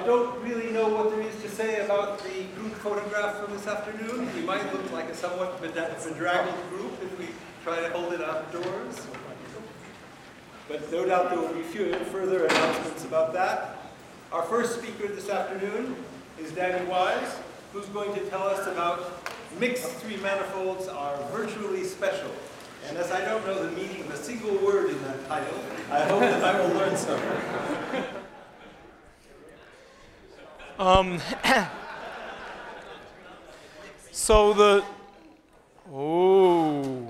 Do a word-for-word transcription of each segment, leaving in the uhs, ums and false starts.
don't really know what there is to say about the group photograph from this afternoon. We might look like a somewhat bedraggled group if we try to hold it outdoors. But no doubt there will be few further announcements about that. Our first speaker this afternoon is Danny Wise, who's going to tell us about mixed three manifolds are virtually special. And as I don't know the meaning of a single word in that title, I hope that I will learn something. Um, so the, oh,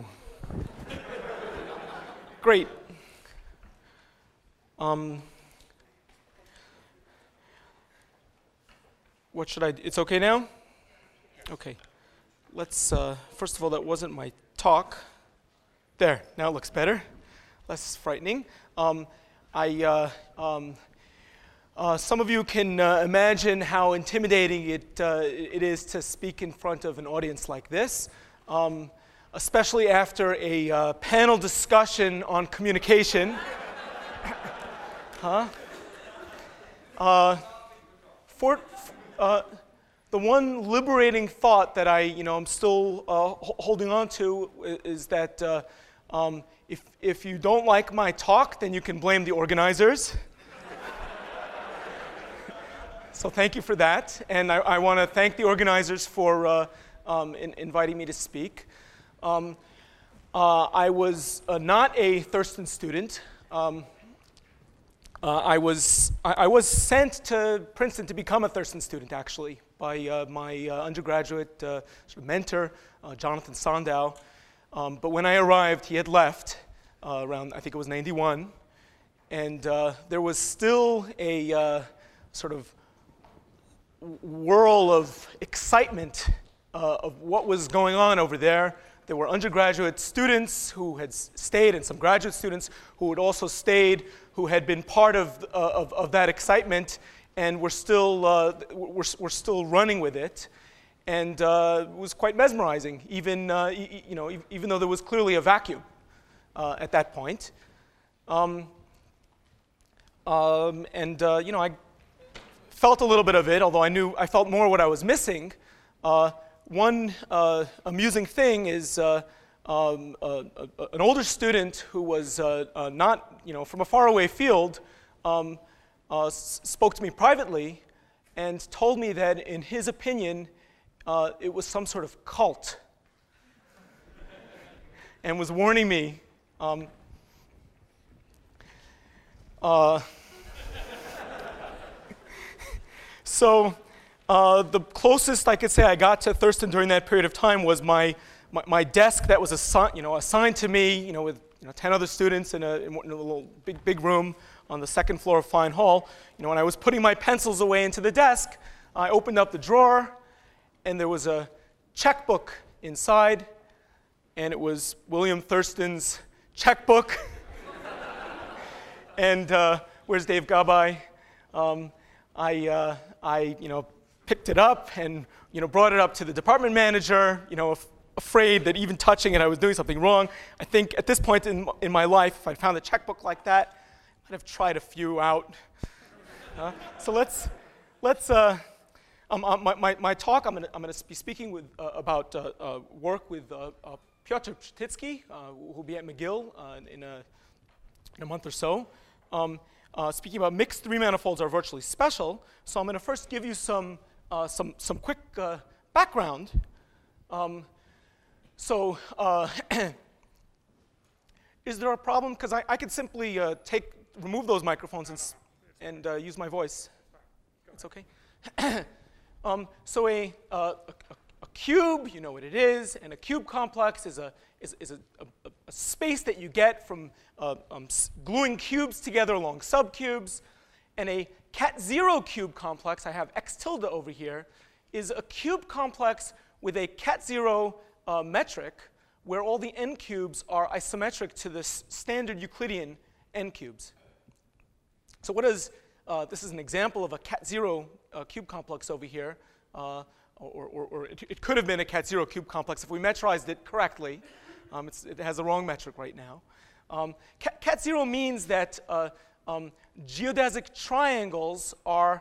great. Um, what should I do? It's okay now? Okay. Let's, uh, first of all, that wasn't my talk. There, now it looks better, less frightening. Um, I, uh, um, uh, some of you can uh, imagine how intimidating it, uh, it is to speak in front of an audience like this, um, especially after a uh, panel discussion on communication. huh? Uh, for, uh, the one liberating thought that I, you know, I'm still uh, holding on to is that uh, um, if, if you don't like my talk, then you can blame the organizers. So thank you for that. And I, I want to thank the organizers for uh, um, in, inviting me to speak. Um, uh, I was uh, not a Thurston student. Um, uh, I, was, I, I was sent to Princeton to become a Thurston student, actually, by uh, my uh, undergraduate uh, sort of mentor, uh, Jonathan Sandow. Um, but when I arrived, he had left uh, around, I think it was ninety-one, and uh, there was still a uh, sort of whirl of excitement uh, of what was going on over there. There were undergraduate students who had stayed and some graduate students who had also stayed, who had been part of, uh, of, of that excitement, and we're still, uh, we're, we're still running with it. And uh, it was quite mesmerizing, even, uh, e you know, e even though there was clearly a vacuum uh, at that point. Um, um, and, uh, you know, I felt a little bit of it, although I knew, I felt more what I was missing. Uh, one uh, amusing thing is uh, um, uh, uh, an older student who was uh, uh, not, you know, from a faraway field, um, Uh, spoke to me privately and told me that, in his opinion, uh, it was some sort of cult, and was warning me. Um, uh, so uh, the closest I could say I got to Thurston during that period of time was my my, my desk that was assi you know assigned to me, you know, with you know, ten other students in a, in a little big big room on the second floor of Fine Hall. You know, when I was putting my pencils away into the desk, I opened up the drawer, and there was a checkbook inside, and it was William Thurston's checkbook. And uh, where's Dave Gabay? Um, I, uh, I, you know, picked it up and, you know, brought it up to the department manager, you know, af afraid that even touching it, I was doing something wrong. I think at this point in, in my life, if I found a checkbook like that, I'd have tried a few out. Uh, so let's, let's uh, um, uh, my, my, my talk, I'm gonna, I'm gonna be speaking with, uh, about uh, uh, work with uh, uh, Piotr Prztycki, uh, who'll be at McGill uh, in, a, in a month or so. Um, uh, speaking about mixed three manifolds are virtually special. So I'm gonna first give you some, uh, some, some quick uh, background. Um, so, uh, is there a problem? Because I, I could simply uh, take, remove those microphones and, and uh, use my voice. It's okay. um, so a, uh, a, a cube, you know what it is, and a cube complex is a, is, is a, a, a space that you get from uh, um, gluing cubes together along subcubes. And a cat zero cube complex, I have X tilde over here, is a cube complex with a cat zero uh, metric where all the n cubes are isometric to the standard Euclidean n cubes. So what is, uh, this is an example of a cat zero uh, cube complex over here, uh, or, or, or it, it could have been a cat zero cube complex if we metrized it correctly. Um, it's, it has the wrong metric right now. Um, cat, cat zero means that uh, um, geodesic triangles are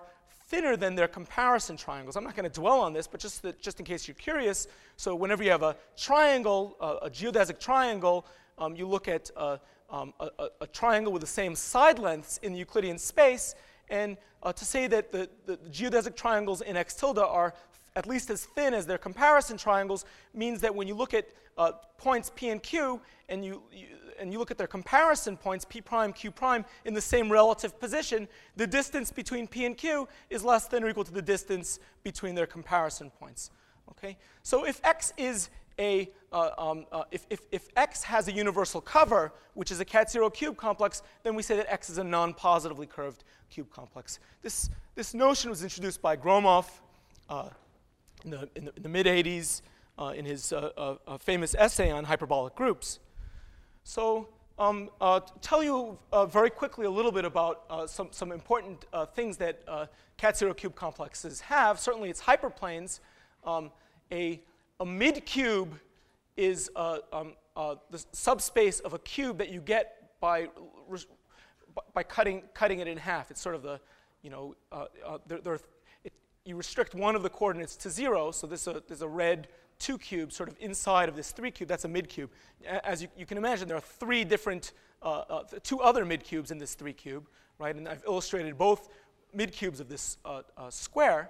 thinner than their comparison triangles. I'm not going to dwell on this, but just, that, just in case you're curious, so whenever you have a triangle, uh, a geodesic triangle, um, you look at uh, um, a, a, a triangle with the same side lengths in the Euclidean space, and uh, to say that the, the, the geodesic triangles in X tilde are at least as thin as their comparison triangles means that when you look at uh, points P and Q, and you, you, and you look at their comparison points, P prime, Q prime, in the same relative position, the distance between P and Q is less than or equal to the distance between their comparison points. Okay? So if X is a, uh, um, uh, if, if, if X has a universal cover, which is a cat zero cube complex, then we say that X is a non-positively curved cube complex. This, this notion was introduced by Gromov uh, in the, in the, in the mid eighties uh, in his uh, uh, uh, famous essay on hyperbolic groups. So um, uh, to tell you uh, very quickly a little bit about uh, some, some important uh, things that uh, cat zero cube complexes have. Certainly it's hyperplanes. Um, a, a mid-cube is uh, um, uh, the subspace of a cube that you get by, by cutting, cutting it in half. It's sort of the, you know, uh, uh, there, there it, you restrict one of the coordinates to zero, so this, uh, there's a red two cube sort of inside of this three cube. That's a mid-cube. As you, you can imagine, there are three different, uh, uh, two other mid-cubes in this three cube, right? And I've illustrated both mid-cubes of this uh, uh, square.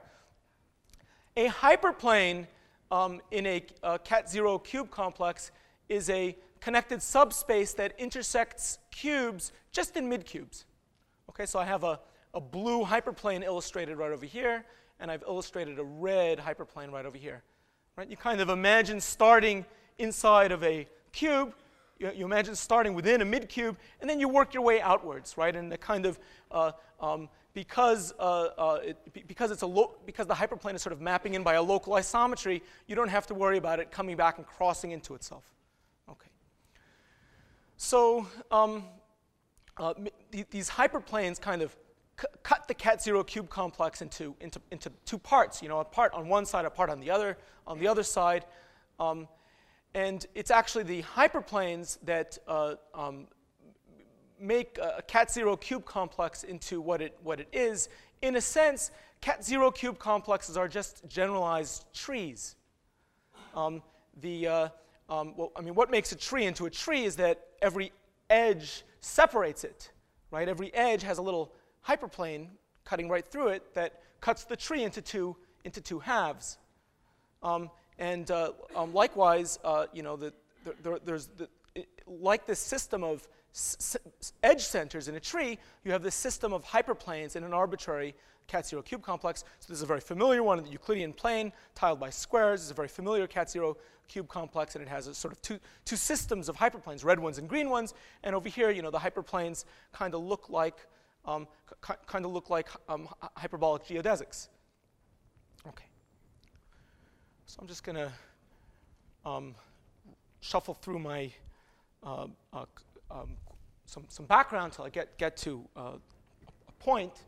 A hyperplane um, in a uh, cat zero cube complex is a connected subspace that intersects cubes just in mid-cubes. Okay, so I have a, a blue hyperplane illustrated right over here, and I've illustrated a red hyperplane right over here. Right? You kind of imagine starting inside of a cube. You, you imagine starting within a mid-cube, and then you work your way outwards, right? And the kind of uh, um, because uh, uh, it, because it's a lo because the hyperplane is sort of mapping in by a local isometry, you don't have to worry about it coming back and crossing into itself. Okay. So um, uh, th these hyperplanes kind of cut the cat zero cube complex into, into, into two parts, you know, a part on one side, a part on the other, on the other side. Um, and it's actually the hyperplanes that uh, um, make a cat zero cube complex into what it, what it is. In a sense, cat zero cube complexes are just generalized trees. Um, the, uh, um, well, I mean, what makes a tree into a tree is that every edge separates it, right? Every edge has a little hyperplane cutting right through it that cuts the tree into two, into two halves. Um, and uh, um, likewise, uh, you know, the, the, the, there's the, it, like this system of s edge centers in a tree, you have this system of hyperplanes in an arbitrary cat zero cube complex. So this is a very familiar one, the Euclidean plane tiled by squares. This is a very familiar cat zero cube complex, and it has a sort of two, two systems of hyperplanes, red ones and green ones. And over here, you know, the hyperplanes kind of look like Um, kind of look like um, hyperbolic geodesics. Okay. So I'm just going to um, shuffle through my uh, uh, um, some, some background until I get, get to uh, a point.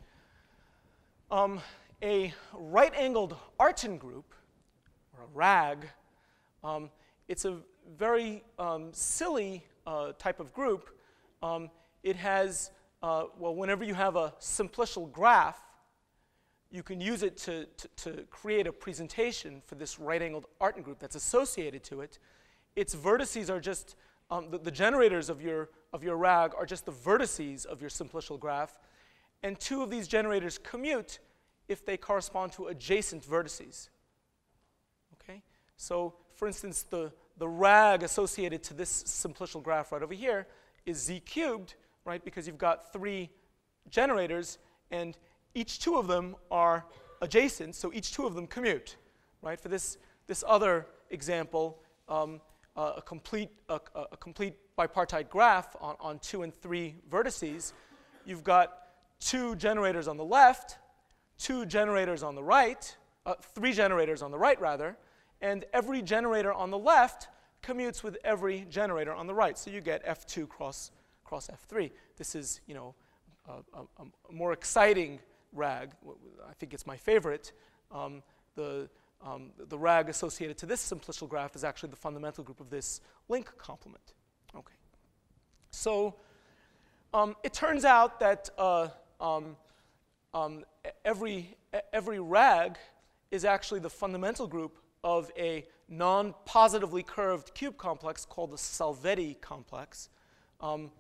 Um, a right-angled Artin group, or a RAG, um, it's a very um, silly uh, type of group. Um, it has Uh, well, whenever you have a simplicial graph, you can use it to, to, to create a presentation for this right-angled Artin group that's associated to it. Its vertices are just, um, the, the generators of your, of your RAG are just the vertices of your simplicial graph. And two of these generators commute if they correspond to adjacent vertices. Okay? So, for instance, the, the RAG associated to this simplicial graph right over here is z cubed, right, because you've got three generators, and each two of them are adjacent, so each two of them commute, right? For this, this other example, um, uh, a, complete, a, a complete bipartite graph on, on two and three vertices, you've got two generators on the left, two generators on the right, uh, three generators on the right, rather, and every generator on the left commutes with every generator on the right, so you get F two cross cross F three. This is, you know, a, a, a more exciting RAG. I think it's my favorite. Um, the, um, the RAG associated to this simplicial graph is actually the fundamental group of this link complement. Okay. So um, it turns out that uh, um, um, every, every rag is actually the fundamental group of a non-positively curved cube complex called the Salvetti complex. Um,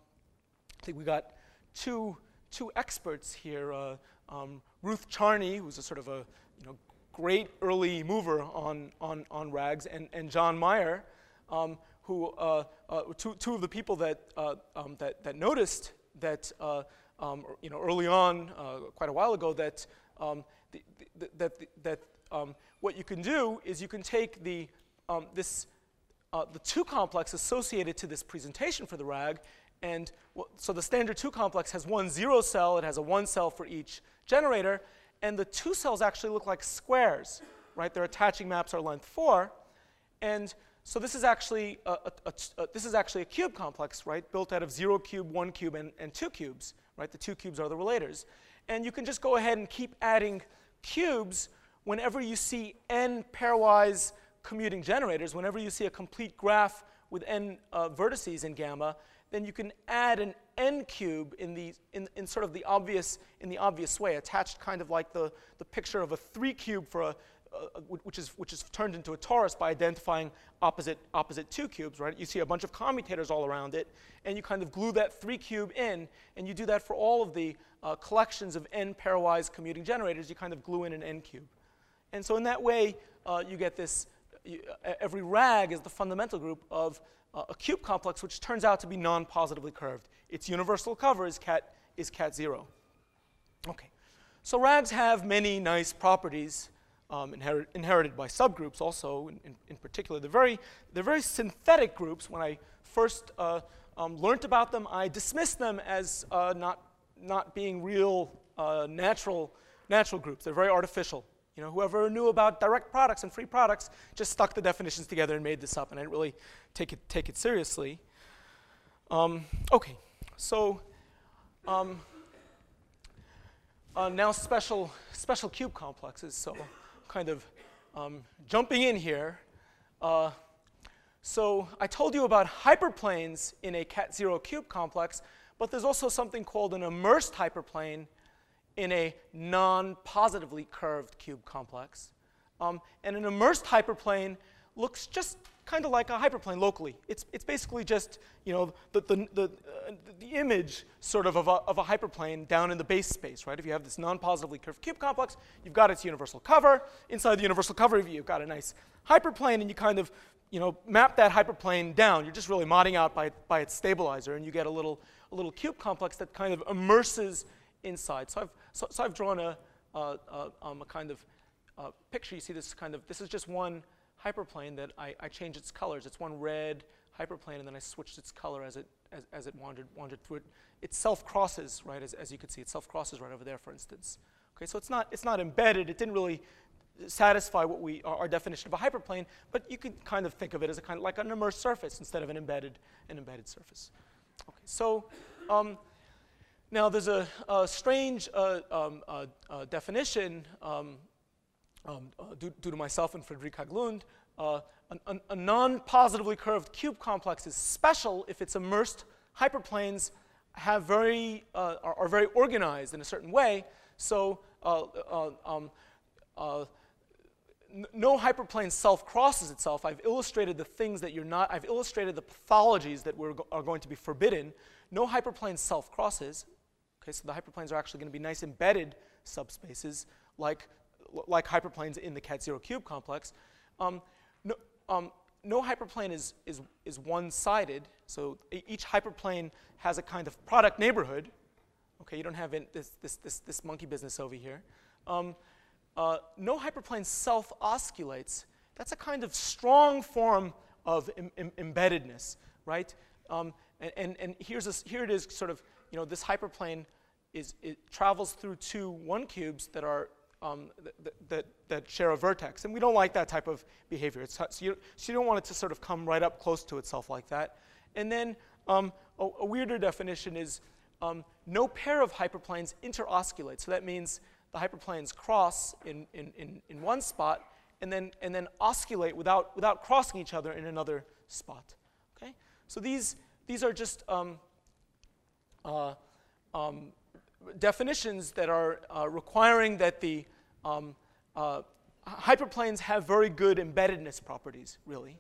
I think we got two, two experts here, uh, um, Ruth Charney, who's a sort of a you know, great early mover on, on, on rags, and, and John Meyer, um, who uh, uh, two, two of the people that, uh, um, that, that noticed that uh, um, you know, early on, uh, quite a while ago, that, um, the, the, that, that um, what you can do is you can take the, um, this, uh, the two complex associated to this presentation for the rag, and well, so the standard two complex has one zero cell, it has a one cell for each generator, and the two cells actually look like squares, right? Their attaching maps are length four, and so this is actually a, a, a, a, this is actually a cube complex, right? Built out of zero cube, one cube, and, and two cubes, right? The two cubes are the relators. And you can just go ahead and keep adding cubes whenever you see n pairwise commuting generators, whenever you see a complete graph with n uh, vertices in gamma, then you can add an n cube in the in, in sort of the obvious in the obvious way, attached kind of like the, the picture of a three cube for a Uh, which is which is turned into a torus by identifying opposite opposite two cubes, right? You see a bunch of commutators all around it, and you kind of glue that three cube in, and you do that for all of the uh, collections of n pairwise commuting generators. You kind of glue in an n cube, and so in that way uh, you get this. You, uh, every rag is the fundamental group of uh, a cube complex, which turns out to be non-positively curved. Its universal cover is cat is cat zero. Okay, so rags have many nice properties. Um, inherit, inherited by subgroups also, in, in, in particular. They're very, they're very synthetic groups. When I first uh, um, learned about them, I dismissed them as uh, not, not being real uh, natural, natural groups. They're very artificial. You know, whoever knew about direct products and free products just stuck the definitions together and made this up, and I didn't really take it, take it seriously. Um, okay, so um, uh, now special, special cube complexes. So. Kind of um, jumping in here. Uh, so I told you about hyperplanes in a cat zero cube complex, but there's also something called an immersed hyperplane in a non-positively curved cube complex. Um, and an immersed hyperplane looks just kind of like a hyperplane locally. It's, it's basically just, you know, the, the, the, uh, the image sort of of a, of a hyperplane down in the base space, right? If you have this non-positively curved cube complex, you've got its universal cover. Inside the universal cover, you've got a nice hyperplane, and you kind of, you know, map that hyperplane down. You're just really modding out by, by its stabilizer, and you get a little, a little cube complex that kind of immerses inside. So I've, so, so I've drawn a, uh, uh, um, a kind of uh, picture. You see this kind of, this is just one hyperplane that I, I changed its colors. It's one red hyperplane, and then I switched its color as it as, as it wandered wandered through it. It self-crosses, right? As, as you can see, it self-crosses right over there, for instance. Okay, so it's not it's not embedded. It didn't really satisfy what we our, our definition of a hyperplane, but you could kind of think of it as a kind of like an immersed surface instead of an embedded an embedded surface. Okay, so um, now there's a, a strange uh, um, uh, uh, definition. Um, Um, uh, due, due to myself and Friedrich Haglund, uh, an, an, a non-positively curved cube complex is special if its immersed hyperplanes have very, uh, are, are very organized in a certain way. So uh, uh, um, uh, n no hyperplane self-crosses itself. I've illustrated the things that you're not, I've illustrated the pathologies that we're go are going to be forbidden. No hyperplane self-crosses. Okay, so the hyperplanes are actually going to be nice embedded subspaces like like hyperplanes in the cat zero cube complex. Um, no, um, no hyperplane is, is, is one-sided, so e each hyperplane has a kind of product neighborhood. Okay, you don't have in this, this, this, this monkey business over here. Um, uh, no hyperplane self-osculates. That's a kind of strong form of em em embeddedness, right? Um, and, and, and here's a, here it is sort of, you know, this hyperplane is, it travels through two one cubes that are Um, that, that, that share a vertex. And we don't like that type of behavior. It's, so, you, so you don't want it to sort of come right up close to itself like that. And then um, a, a weirder definition is um, no pair of hyperplanes interosculate. So that means the hyperplanes cross in, in, in, in one spot and then, and then osculate without, without crossing each other in another spot. Okay? So these, these are just um, uh, um, definitions that are uh, requiring that the um, uh, hyperplanes have very good embeddedness properties, really.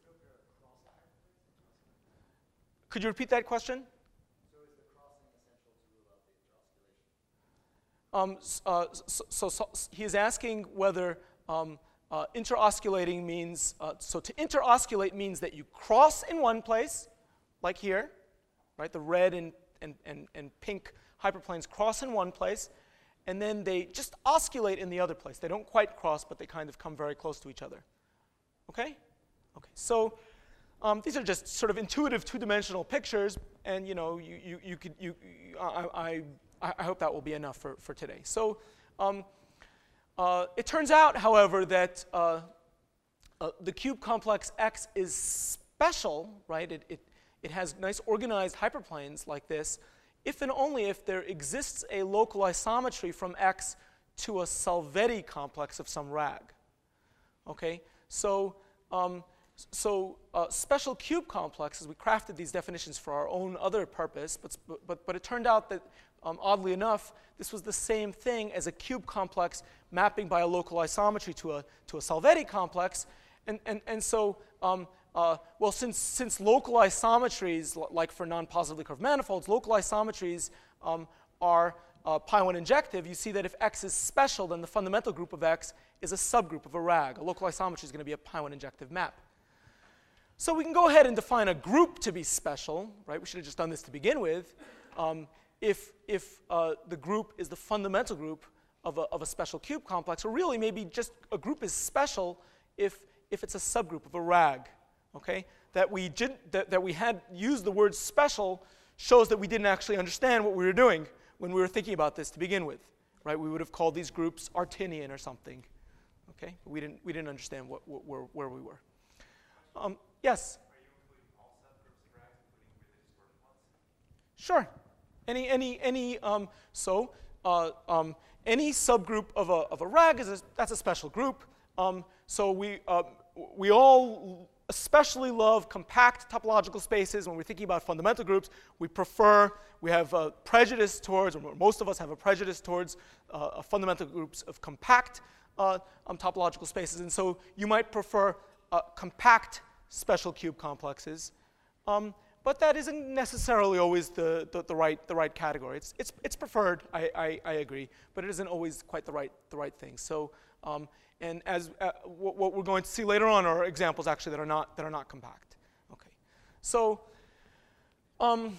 Could you repeat that question? So is the crossing essential to rule out the Um, s- uh, so, so, so s- he is asking whether um, uh, interosculating means, uh, so to interosculate means that you cross in one place, like here, right? The red and, and, and, and pink hyperplanes cross in one place, and then they just osculate in the other place. They don't quite cross, but they kind of come very close to each other. Okay? Okay, so um, these are just sort of intuitive two-dimensional pictures, and you know, you, you, you could, you, you I, I, I hope that will be enough for, for today. So um, uh, it turns out, however, that uh, uh, the cube complex X is special, right? It, it, it has nice organized hyperplanes like this, if and only if there exists a local isometry from X to a Salvetti complex of some rag. Okay, so um, so uh, special cube complexes, we crafted these definitions for our own other purpose, but but but it turned out that um, oddly enough, this was the same thing as a cube complex mapping by a local isometry to a to a Salvetti complex, and and and so. Um, Uh, well, since, since local isometries, l- like for non-positively curved manifolds, local isometries um, are uh, pi one injective, you see that if X is special, then the fundamental group of X is a subgroup of a rag. A local isometry is going to be a pi one injective map. So we can go ahead and define a group to be special, right? We should have just done this to begin with. Um, if if uh, the group is the fundamental group of a, of a special cube complex, or really maybe just a group is special if, if it's a subgroup of a rag. Okay, that we didn't, that, that we had used the word special shows that we didn't actually understand what we were doing when we were thinking about this to begin with, right? We would have called these groups Artinian or something. Okay, but we didn't we didn't understand what, what where where we were. Um, yes. Are you including all subgroups of rags, including really distorted ones? Sure. Any any any um, so uh, um, any subgroup of a of a rag is a, that's a special group. Um, so we uh, we all especially love compact topological spaces. When we're thinking about fundamental groups, we prefer, we have a prejudice towards, or most of us have a prejudice towards uh, fundamental groups of compact uh, um, topological spaces. And so you might prefer uh, compact special cube complexes. Um, but that isn't necessarily always the, the, the, right, the right category. It's, it's, it's preferred, I, I, I agree, but it isn't always quite the right, the right thing. So, um, and as uh, what, what we're going to see later on are examples actually that are not that are not compact. Okay, so um,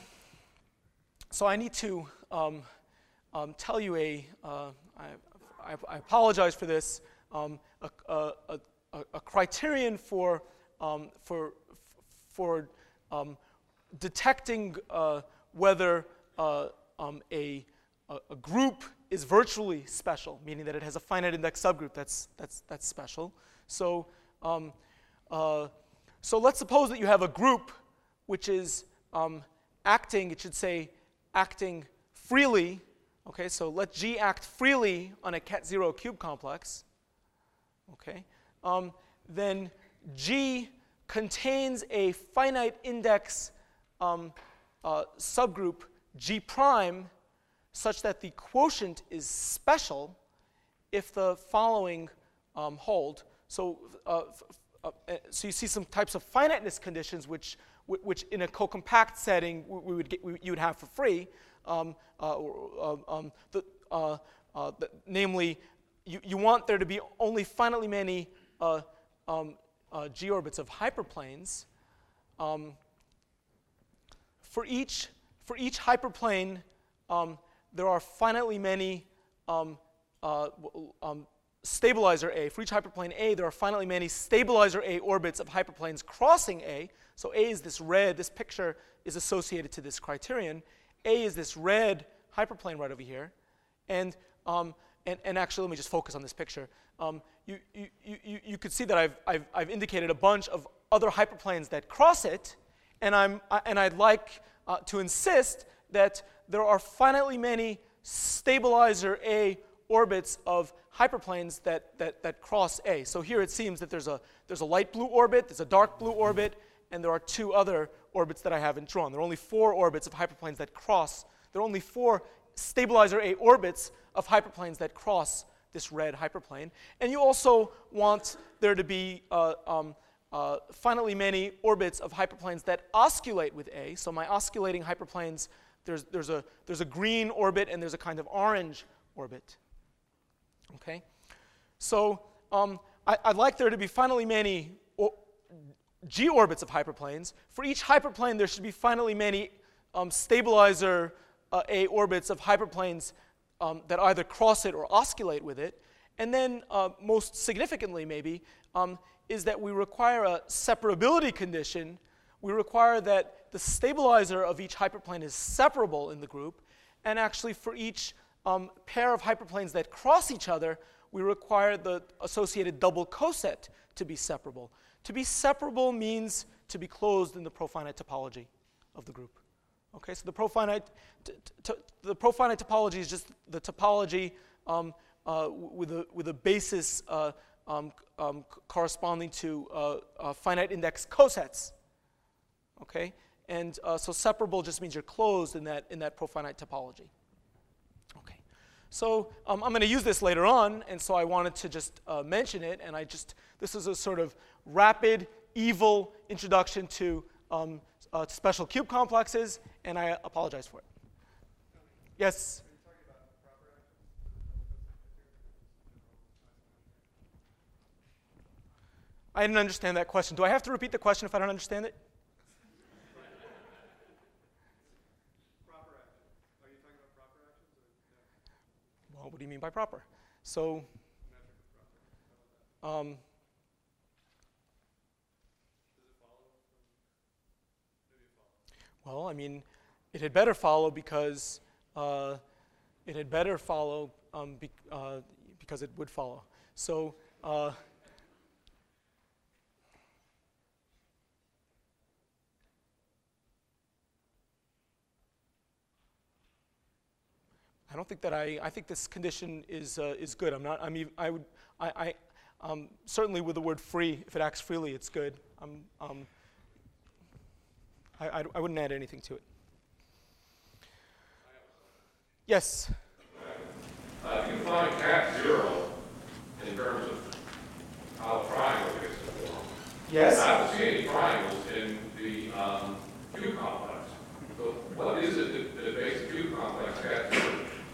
so I need to um, um, tell you a. Uh, I, I, I apologize for this. Um, a, a, a, a criterion for um, for for um, detecting uh, whether uh, um, a a group is virtually special, meaning that it has a finite index subgroup that's that's that's special. So, um, uh, so let's suppose that you have a group which is um, acting. It should say acting freely. Okay, so let G act freely on a ket zero cube complex. Okay, um, then G contains a finite index um, uh, subgroup G prime, such that the quotient is special if the following um, hold. So, uh, uh, so you see some types of finiteness conditions which, which in a co-compact setting we would get, we, you would have for free. Um, uh, or, uh, um, the, uh, uh, the, namely, you, you want there to be only finitely many uh, um, uh, G orbits of hyperplanes. Um, for each for each hyperplane, um, there are finitely many um, uh, um, stabilizer A. For each hyperplane A, there are finitely many stabilizer A orbits of hyperplanes crossing A. So A is this red, this picture is associated to this criterion. A is this red hyperplane right over here. And, um, and, and actually, let me just focus on this picture. Um, you, you, you, you could see that I've, I've, I've indicated a bunch of other hyperplanes that cross it. And, I'm, and I'd like uh, to insist that there are finitely many stabilizer A orbits of hyperplanes that, that, that cross A. So here it seems that there's a, there's a light blue orbit, there's a dark blue orbit, and there are two other orbits that I haven't drawn. There are only four orbits of hyperplanes that cross. There are only four stabilizer A orbits of hyperplanes that cross this red hyperplane. And you also want there to be uh, um, uh, finitely many orbits of hyperplanes that osculate with A. So my osculating hyperplanes, there's, there's, a, there's a green orbit and there's a kind of orange orbit. Okay? So um, I, I'd like there to be finitely many o G orbits of hyperplanes. For each hyperplane, there should be finitely many um, stabilizer uh, A orbits of hyperplanes um, that either cross it or osculate with it. And then, uh, most significantly maybe, um, is that we require a separability condition. We require that the stabilizer of each hyperplane is separable in the group. And actually, for each um, pair of hyperplanes that cross each other, we require the associated double coset to be separable. To be separable means to be closed in the profinite topology of the group. Okay, so the profinite, t t the profinite topology is just the topology um, uh, with, a, with a basis uh, um, um, corresponding to uh, uh, finite index cosets. Okay, and uh, so separable just means you're closed in that, in that profinite topology. Okay, so um, I'm going to use this later on, and so I wanted to just uh, mention it, and I just, this is a sort of rapid, evil introduction to um, uh, special cube complexes, and I apologize for it. Yes? I didn't understand that question. Do I have to repeat the question if I don't understand it? Proper actions. Are you talking about proper actions or no? Well, what do you mean by proper? So, um, well, I mean, it had better follow because uh, it had better follow um, be, uh, because it would follow. So, uh, I don't think that I. I think this condition is uh, is good. I'm not. I'm. Even, I would. I. I um, certainly with the word free, if it acts freely, it's good. I'm. Um, I, I, I wouldn't add anything to it. Yes? Uh, if you find cat zero in terms of how a triangle gets to form, Yes? I don't see any triangles in the um, cube complex. So what is it that, that makes a cube complex cat zero?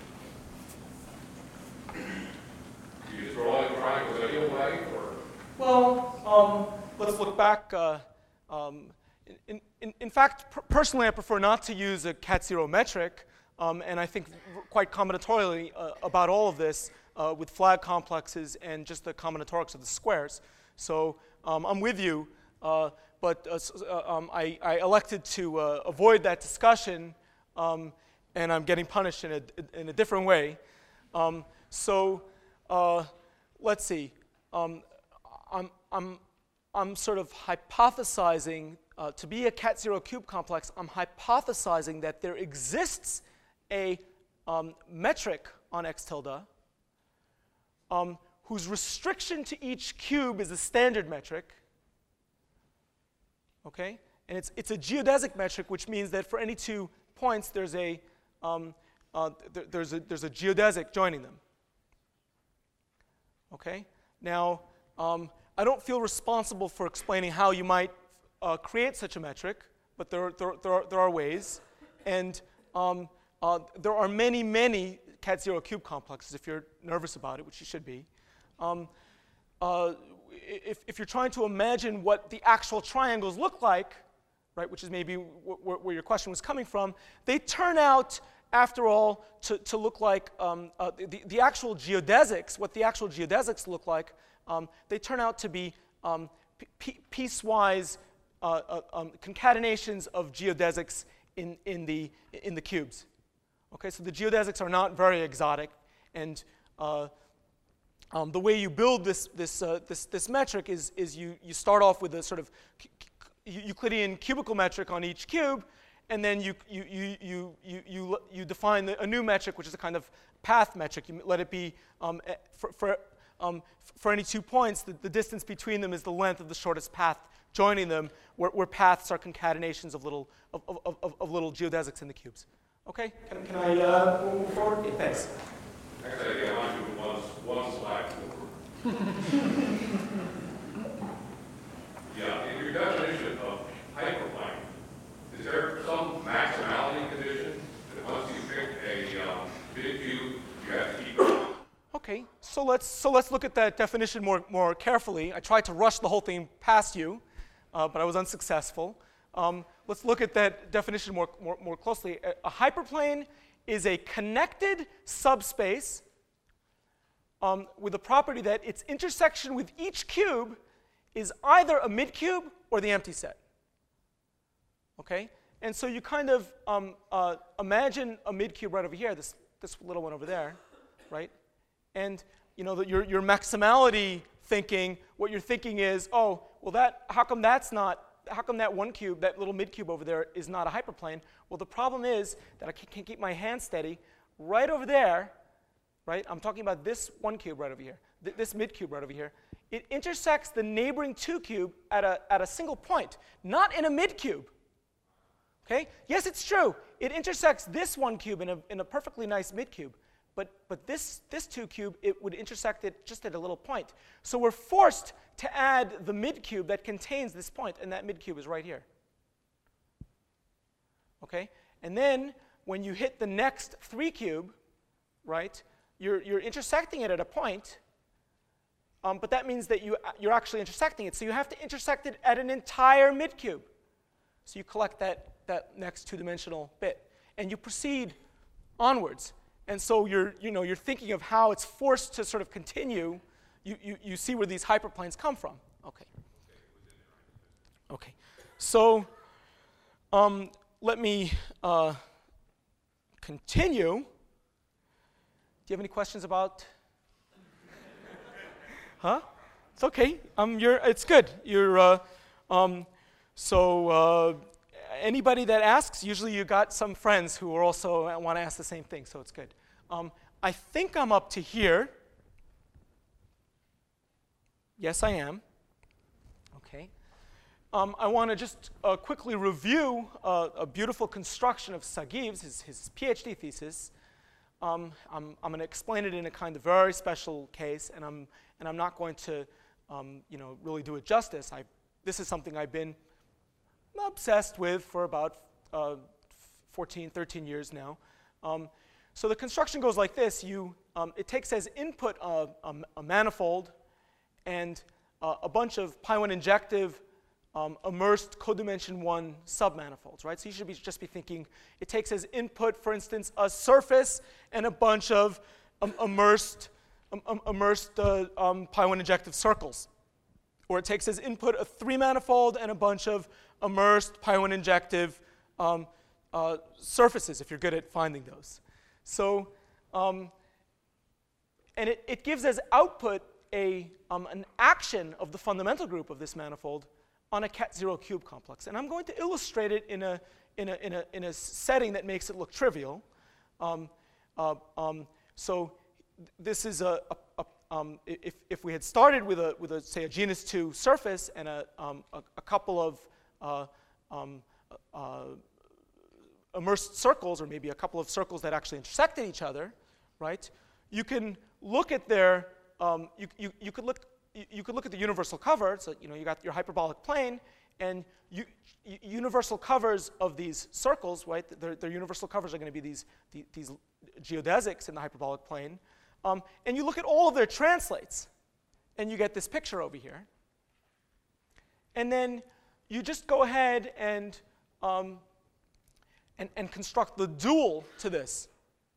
Do you draw the triangles any way, or? Well, um, let's look back. Uh, um, in, in, in fact, per personally, I prefer not to use a cat zero metric. Um, and I think quite combinatorially uh, about all of this uh, with flag complexes and just the combinatorics of the squares. So um, I'm with you, uh, but uh, uh, um, I, I elected to uh, avoid that discussion, um, and I'm getting punished in a, in a different way. Um, so uh, let's see. Um, I'm, I'm, I'm sort of hypothesizing, uh, to be a cat zero cube complex, I'm hypothesizing that there exists a um, metric on X tilde um, whose restriction to each cube is a standard metric, okay? And it's, it's a geodesic metric, which means that for any two points, there's a, um, uh, th there's a, there's a geodesic joining them, okay? Now, um, I don't feel responsible for explaining how you might uh, create such a metric, but there, there, there, are, there are ways, and um, Uh, there are many, many cat zero cube complexes, if you're nervous about it, which you should be. Um, uh, if, if you're trying to imagine what the actual triangles look like, right, which is maybe wh wh where your question was coming from, they turn out, after all, to, to look like um, uh, the, the actual geodesics, what the actual geodesics look like, um, they turn out to be um, piecewise uh, uh, um, concatenations of geodesics in, in, the, in the cubes. Okay, so the geodesics are not very exotic, and uh, um, the way you build this this uh, this, this metric is is you you start off with a sort of Euclidean cubical metric on each cube, and then you you you you you you, you define the, a new metric, which is a kind of path metric. You let it be um, for for, um, for any two points, the, the distance between them is the length of the shortest path joining them, where, where paths are concatenations of little of, of, of, of little geodesics in the cubes. Okay, can, can I uh, move forward? Okay, thanks. Actually, I want you to one, one slide forward. Yeah, in your definition of hyperplane, is there some maximality condition that once you pick a um, big cube, you have to keep going? Okay, so let's so let's look at that definition more more carefully. I tried to rush the whole thing past you, uh, but I was unsuccessful. Um, let's look at that definition more more, more closely. A, a hyperplane is a connected subspace um, with a property that its intersection with each cube is either a midcube or the empty set. Okay, and so you kind of um, uh, imagine a midcube right over here, this this little one over there, right? And you know that your your maximality thinking, what you're thinking is, oh, well, that how come that's not? How come that one cube, that little midcube over there, is not a hyperplane? Well, the problem is that I can't keep my hand steady. Right over there, right? I'm talking about this one cube right over here, th this midcube right over here. It intersects the neighboring two cube at a at a single point, not in a midcube. Okay? Yes, it's true. It intersects this one cube in a in a perfectly nice midcube. But, but this, this two cube, it would intersect it just at a little point. So we're forced to add the midcube that contains this point, and that midcube is right here. Okay? And then when you hit the next three cube, right, you're, you're intersecting it at a point, um, but that means that you, you're actually intersecting it. So you have to intersect it at an entire midcube. So you collect that, that next two-dimensional bit, and you proceed onwards. And so you're, you know, you're thinking of how it's forced to sort of continue. You, you, you see where these hyperplanes come from. Okay. Okay. So um, let me uh, continue. Do you have any questions about? Huh? It's okay. Um, you're. It's good. You're. Uh, um, so. Uh, Anybody that asks, usually you got some friends who are also want to ask the same thing, so it's good. Um, I think I'm up to here. Yes, I am. Okay. Um, I want to just uh, quickly review uh, a beautiful construction of Sagiv's, his, his PhD thesis. Um, I'm, I'm going to explain it in a kind of very special case, and I'm and I'm not going to, um, you know, really do it justice. I this is something I've been obsessed with for about uh, fourteen, thirteen years now. Um, so the construction goes like this. You, um, it takes as input a, a, a manifold and uh, a bunch of pi one injective um, immersed codimension one submanifolds, right? So you should be, just be thinking, it takes as input, for instance, a surface and a bunch of um, immersed, um, immersed uh, um, pi one injective circles. Or it takes as input a three-manifold and a bunch of immersed pi one injective um, uh, surfaces, if you're good at finding those. So, um, and it, it gives as output a, um, an action of the fundamental group of this manifold on a cat zero cube complex. And I'm going to illustrate it in a, in a, in a, in a setting that makes it look trivial. Um, uh, um, so th this is a, a, a Um, if, if we had started with, a, with a, say, a genus two surface and a, um, a, a couple of uh, um, uh, immersed circles, or maybe a couple of circles that actually intersected each other, right? You can look at their, um, you, you, you, could look, you, you could look at the universal cover. So, you know, you got your hyperbolic plane, and you, you, universal covers of these circles, right? Their, their universal covers are going to be these, the, these geodesics in the hyperbolic plane. Um, and you look at all of their translates, and you get this picture over here. And then you just go ahead and, um, and, and construct the dual to this,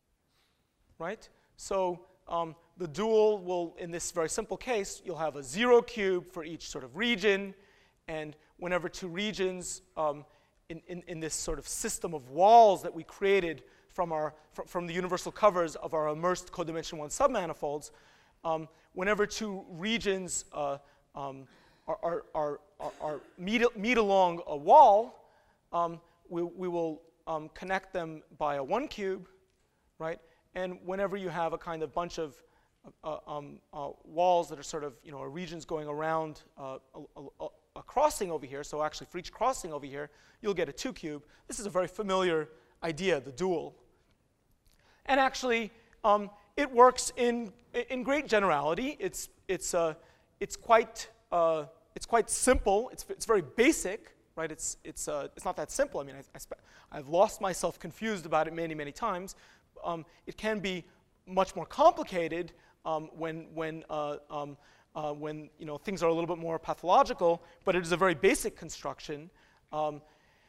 right? So um, the dual will, in this very simple case, you'll have a zero cube for each sort of region, and whenever two regions um, in, in, in this sort of system of walls that we created from, our, fr from the universal covers of our immersed codimension one submanifolds, um, whenever two regions uh, um, are, are, are, are, are meet, meet along a wall, um, we, we will um, connect them by a one cube, right? And whenever you have a kind of bunch of uh, um, uh, walls that are sort of, you know, regions going around uh, a, a, a crossing over here, so actually for each crossing over here, you'll get a two cube. This is a very familiar idea, the dual. And actually, um, it works in, in great generality. It's, it's, uh, it's, quite, uh, it's quite simple. It's, it's very basic, right? It's, it's, uh, it's not that simple. I mean, I, I spe- I've lost myself confused about it many, many times. Um, it can be much more complicated um, when, when, uh, um, uh, when you know, things are a little bit more pathological, but it is a very basic construction. Um,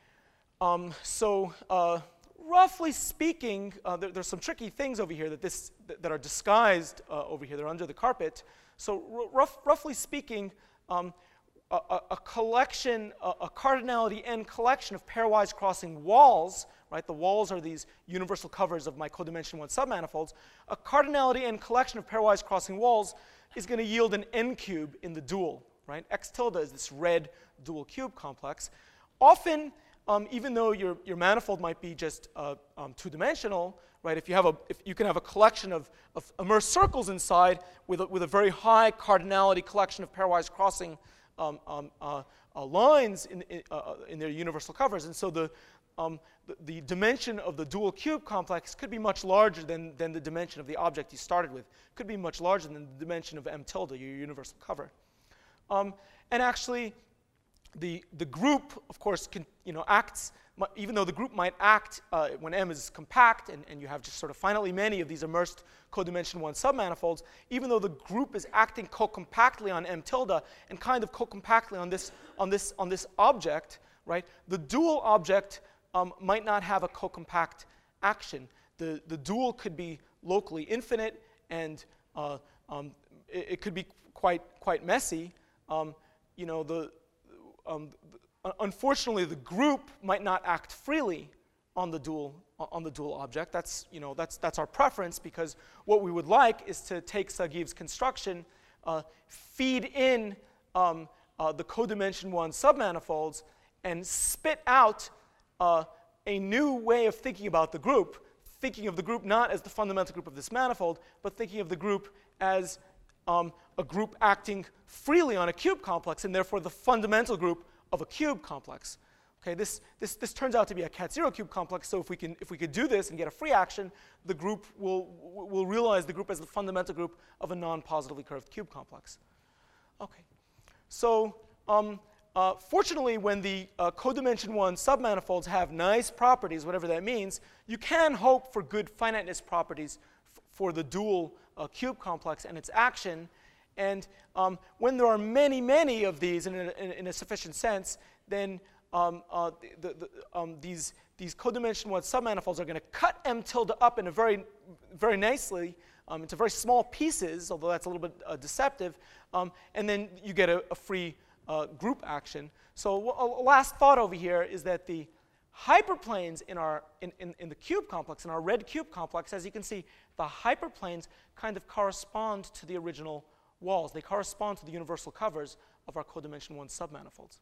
um, so uh, roughly speaking, uh, there, there's some tricky things over here that, this, that, that are disguised uh, over here. They're under the carpet. So r- rough, roughly speaking, um, a, a, a collection, a, a cardinality n collection of pairwise crossing walls, right? The walls are these universal covers of my codimension one submanifolds. A cardinality n collection of pairwise crossing walls is going to yield an n cube in the dual, right? X tilde is this red dual cube complex. Often, um, even though your, your manifold might be just uh, um, two-dimensional, right? If you have a, if you can have a collection of, of immersed circles inside with a, with a very high cardinality collection of pairwise crossing um, um, uh, uh, lines in, in, uh, in their universal covers, and so the, um, the the dimension of the dual cube complex could be much larger than than the dimension of the object you started with. Could be much larger than the dimension of M tilde, your universal cover, um, and actually. The, the group, of course, can, you know, acts, even though the group might act uh, when M is compact and, and you have just sort of finitely many of these immersed codimension one submanifolds, even though the group is acting co-compactly on M tilde and kind of co-compactly on this, on this, on this object, right, the dual object um, might not have a co-compact action. The, the dual could be locally infinite and uh, um, it, it could be quite, quite messy. Um, you know, the Um, unfortunately, the group might not act freely on the dual on the dual object. That's you know that's that's our preference, because what we would like is to take Sagiv's construction, uh, feed in um, uh, the codimension one submanifolds, and spit out uh, a new way of thinking about the group, thinking of the group not as the fundamental group of this manifold, but thinking of the group as Um, a group acting freely on a cube complex, and therefore the fundamental group of a cube complex. Okay, this, this, this turns out to be a cat zero cube complex, so if we, can, if we could do this and get a free action, the group will, will realize the group as the fundamental group of a non-positively curved cube complex. Okay, so um, uh, fortunately, when the uh, codimension one submanifolds have nice properties, whatever that means, you can hope for good finiteness properties f- for the dual uh, cube complex and its action. And um, when there are many, many of these in a, in, in a sufficient sense, then um, uh, the, the, um, these, these codimension one submanifolds are going to cut M tilde up in a very, very nicely um, into very small pieces, although that's a little bit uh, deceptive, um, and then you get a, a free uh, group action. So a last thought over here is that the hyperplanes in, our, in, in, in the cube complex, in our red cube complex, as you can see, the hyperplanes kind of correspond to the original walls. They correspond to the universal covers of our codimension one submanifolds.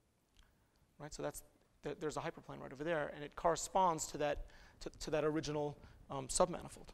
Right? So that's, th there's a hyperplane right over there, and it corresponds to that, to, to that original um, submanifold.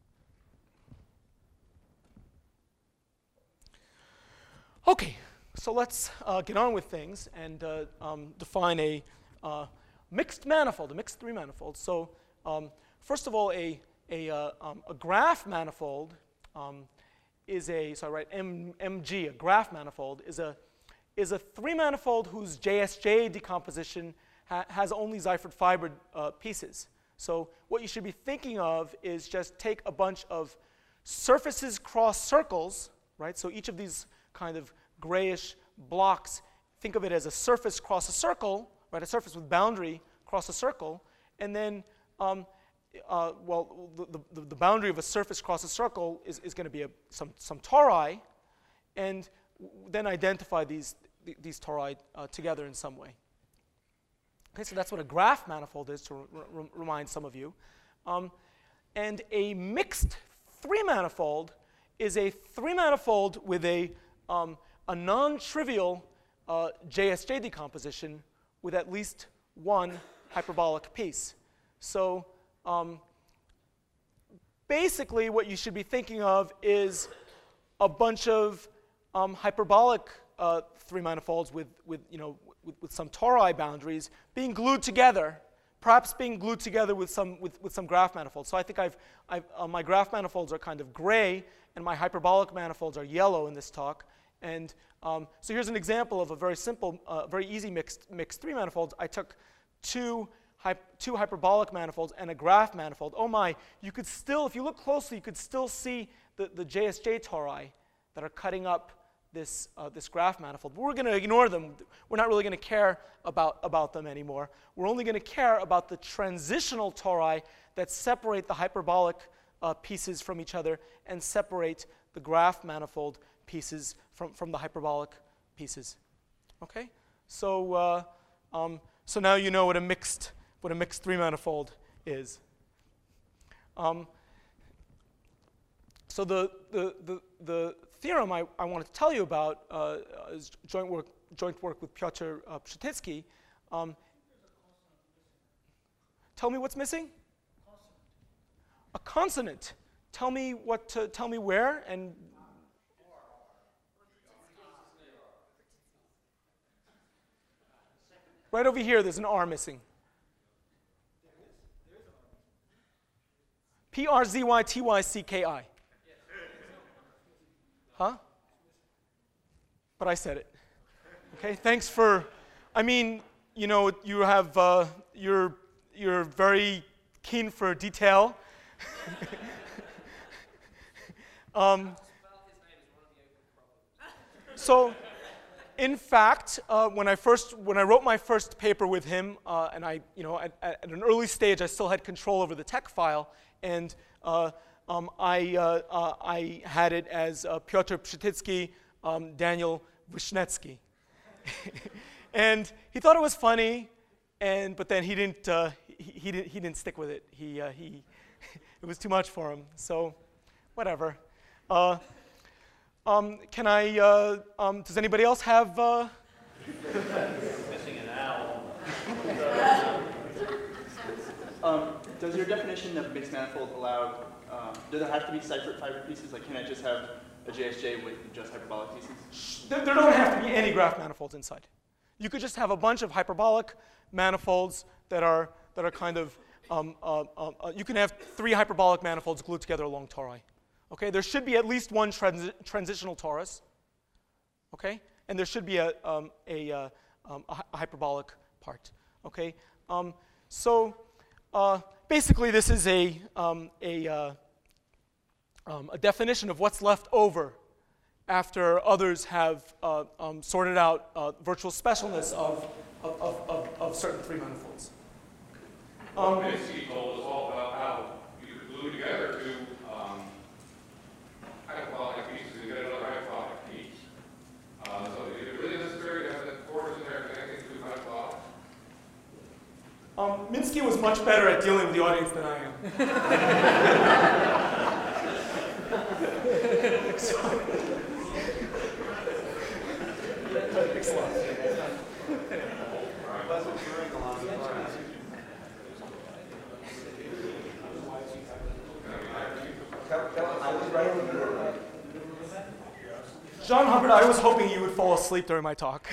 Okay, so let's uh, get on with things and uh, um, define a uh, mixed manifold, a mixed three manifold. So um, first of all, a, a, uh, um, a graph manifold um, is a, so I write M, Mg, a graph manifold, is a, is a three manifold whose J S J decomposition ha has only Seifert fibered uh, pieces. So what you should be thinking of is just take a bunch of surfaces cross circles, right? So each of these kind of grayish blocks, think of it as a surface cross a circle, right? A surface with boundary cross a circle, and then, um, uh, well, the, the, the boundary of a surface cross a circle is, is going to be a, some, some tori, and then identify these, these tori uh, together in some way. Okay, so that's what a graph manifold is, to re remind some of you. Um, and a mixed three manifold is a three manifold with a, um, a non-trivial uh, J S J decomposition with at least one hyperbolic piece. So um, basically what you should be thinking of is a bunch of um, hyperbolic uh, three manifolds with, with, you know, with, with some tori boundaries being glued together perhaps being glued together with some with, with some graph manifolds. So I think I've, I've uh, my graph manifolds are kind of gray, and my hyperbolic manifolds are yellow in this talk. And um, so here's an example of a very simple, uh, very easy mixed mixed three manifolds. I took two hy two hyperbolic manifolds and a graph manifold. Oh my! You could still, if you look closely, you could still see the the J S J tori that are cutting up this, uh, this graph manifold. But we're going to ignore them. We're not really going to care about, about them anymore. We're only going to care about the transitional tori that separate the hyperbolic uh, pieces from each other and separate the graph manifold pieces from, from the hyperbolic pieces. Okay? So, uh, um, so now you know what a mixed, what a mixed three manifold is. Um, so the, the, the, the theorem I, I want to tell you about uh, is joint work, joint work with Piotr uh, Pshititsky. Um, tell me what's missing? Consonant. A consonant. Tell me what. To, tell me where and. Right over here, there's an R missing. P R Z Y T Y C K I. Huh? But I said it. Okay, thanks for, I mean, you know, you have, uh, you're, you're very keen for detail. um, so, in fact, uh, when I first, when I wrote my first paper with him, uh, and I, you know, at, at an early stage, I still had control over the tech file, and uh, Um, I, uh, uh, I had it as uh, Piotr Pshititsky, um, Daniel Wishnetsky. And he thought it was funny, and, but then he didn't, uh, he, he, didn't, he didn't stick with it. He, uh, he, it was too much for him, so whatever. Uh, um, can I, uh, um, does anybody else have? Uh... Missing an L. um, does your definition of mixed manifold allow Um, do there have to be Seifert fiber pieces? Like, can I just have a J S J with just hyperbolic pieces? There, there don't have to be any graph manifolds inside. You could just have a bunch of hyperbolic manifolds that are that are kind of. Um, uh, uh, you can have three hyperbolic manifolds glued together along tori. Okay, there should be at least one transi transitional torus. Okay, and there should be a um, a, uh, um, a, a hyperbolic part. Okay, um, so. Uh, basically, this is a, um, a, uh, um, a definition of what's left over after others have uh, um, sorted out uh, virtual specialness of, of, of, of, of certain three manifolds. Um, Minsky told us all about how you could glue together two um, hyperbolic pieces and get another hyperbolic piece. Uh, so is it really necessary to have that force in there connecting two hyperbolics? Um, Minsky was much better at dealing with the audience than I am. John Hubbard, I was hoping you would fall asleep during my talk.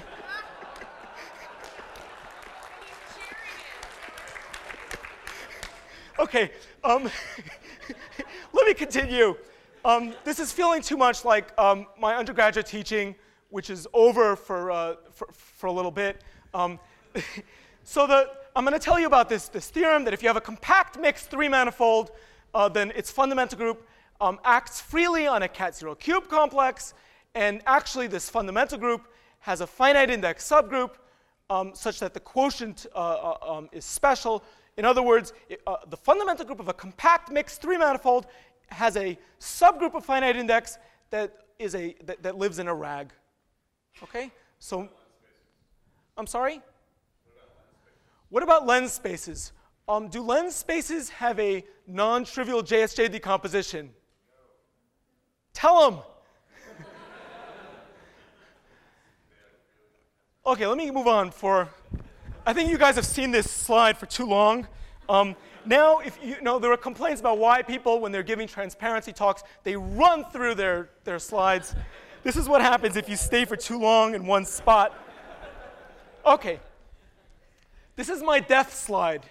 Okay, um, let me continue. Um, this is feeling too much like um, my undergraduate teaching, which is over for, uh, for, for a little bit. Um, so the, I'm going to tell you about this, this theorem that if you have a compact mixed three manifold, uh, then its fundamental group um, acts freely on a cat zero cube complex, and actually this fundamental group has a finite index subgroup um, such that the quotient uh, uh, um, is special. In other words, it, uh, the fundamental group of a compact mixed three manifold has a subgroup of finite index that is a that, that lives in a rag. Okay? So I'm sorry? What about lens spaces? Um, do lens spaces have a non-trivial J S J decomposition? Tell them. Okay, let me move on for I think you guys have seen this slide for too long. Um, now, if you know, there are complaints about why people, when they're giving transparency talks, they run through their, their slides. This is what happens if you stay for too long in one spot. Okay. This is my death slide.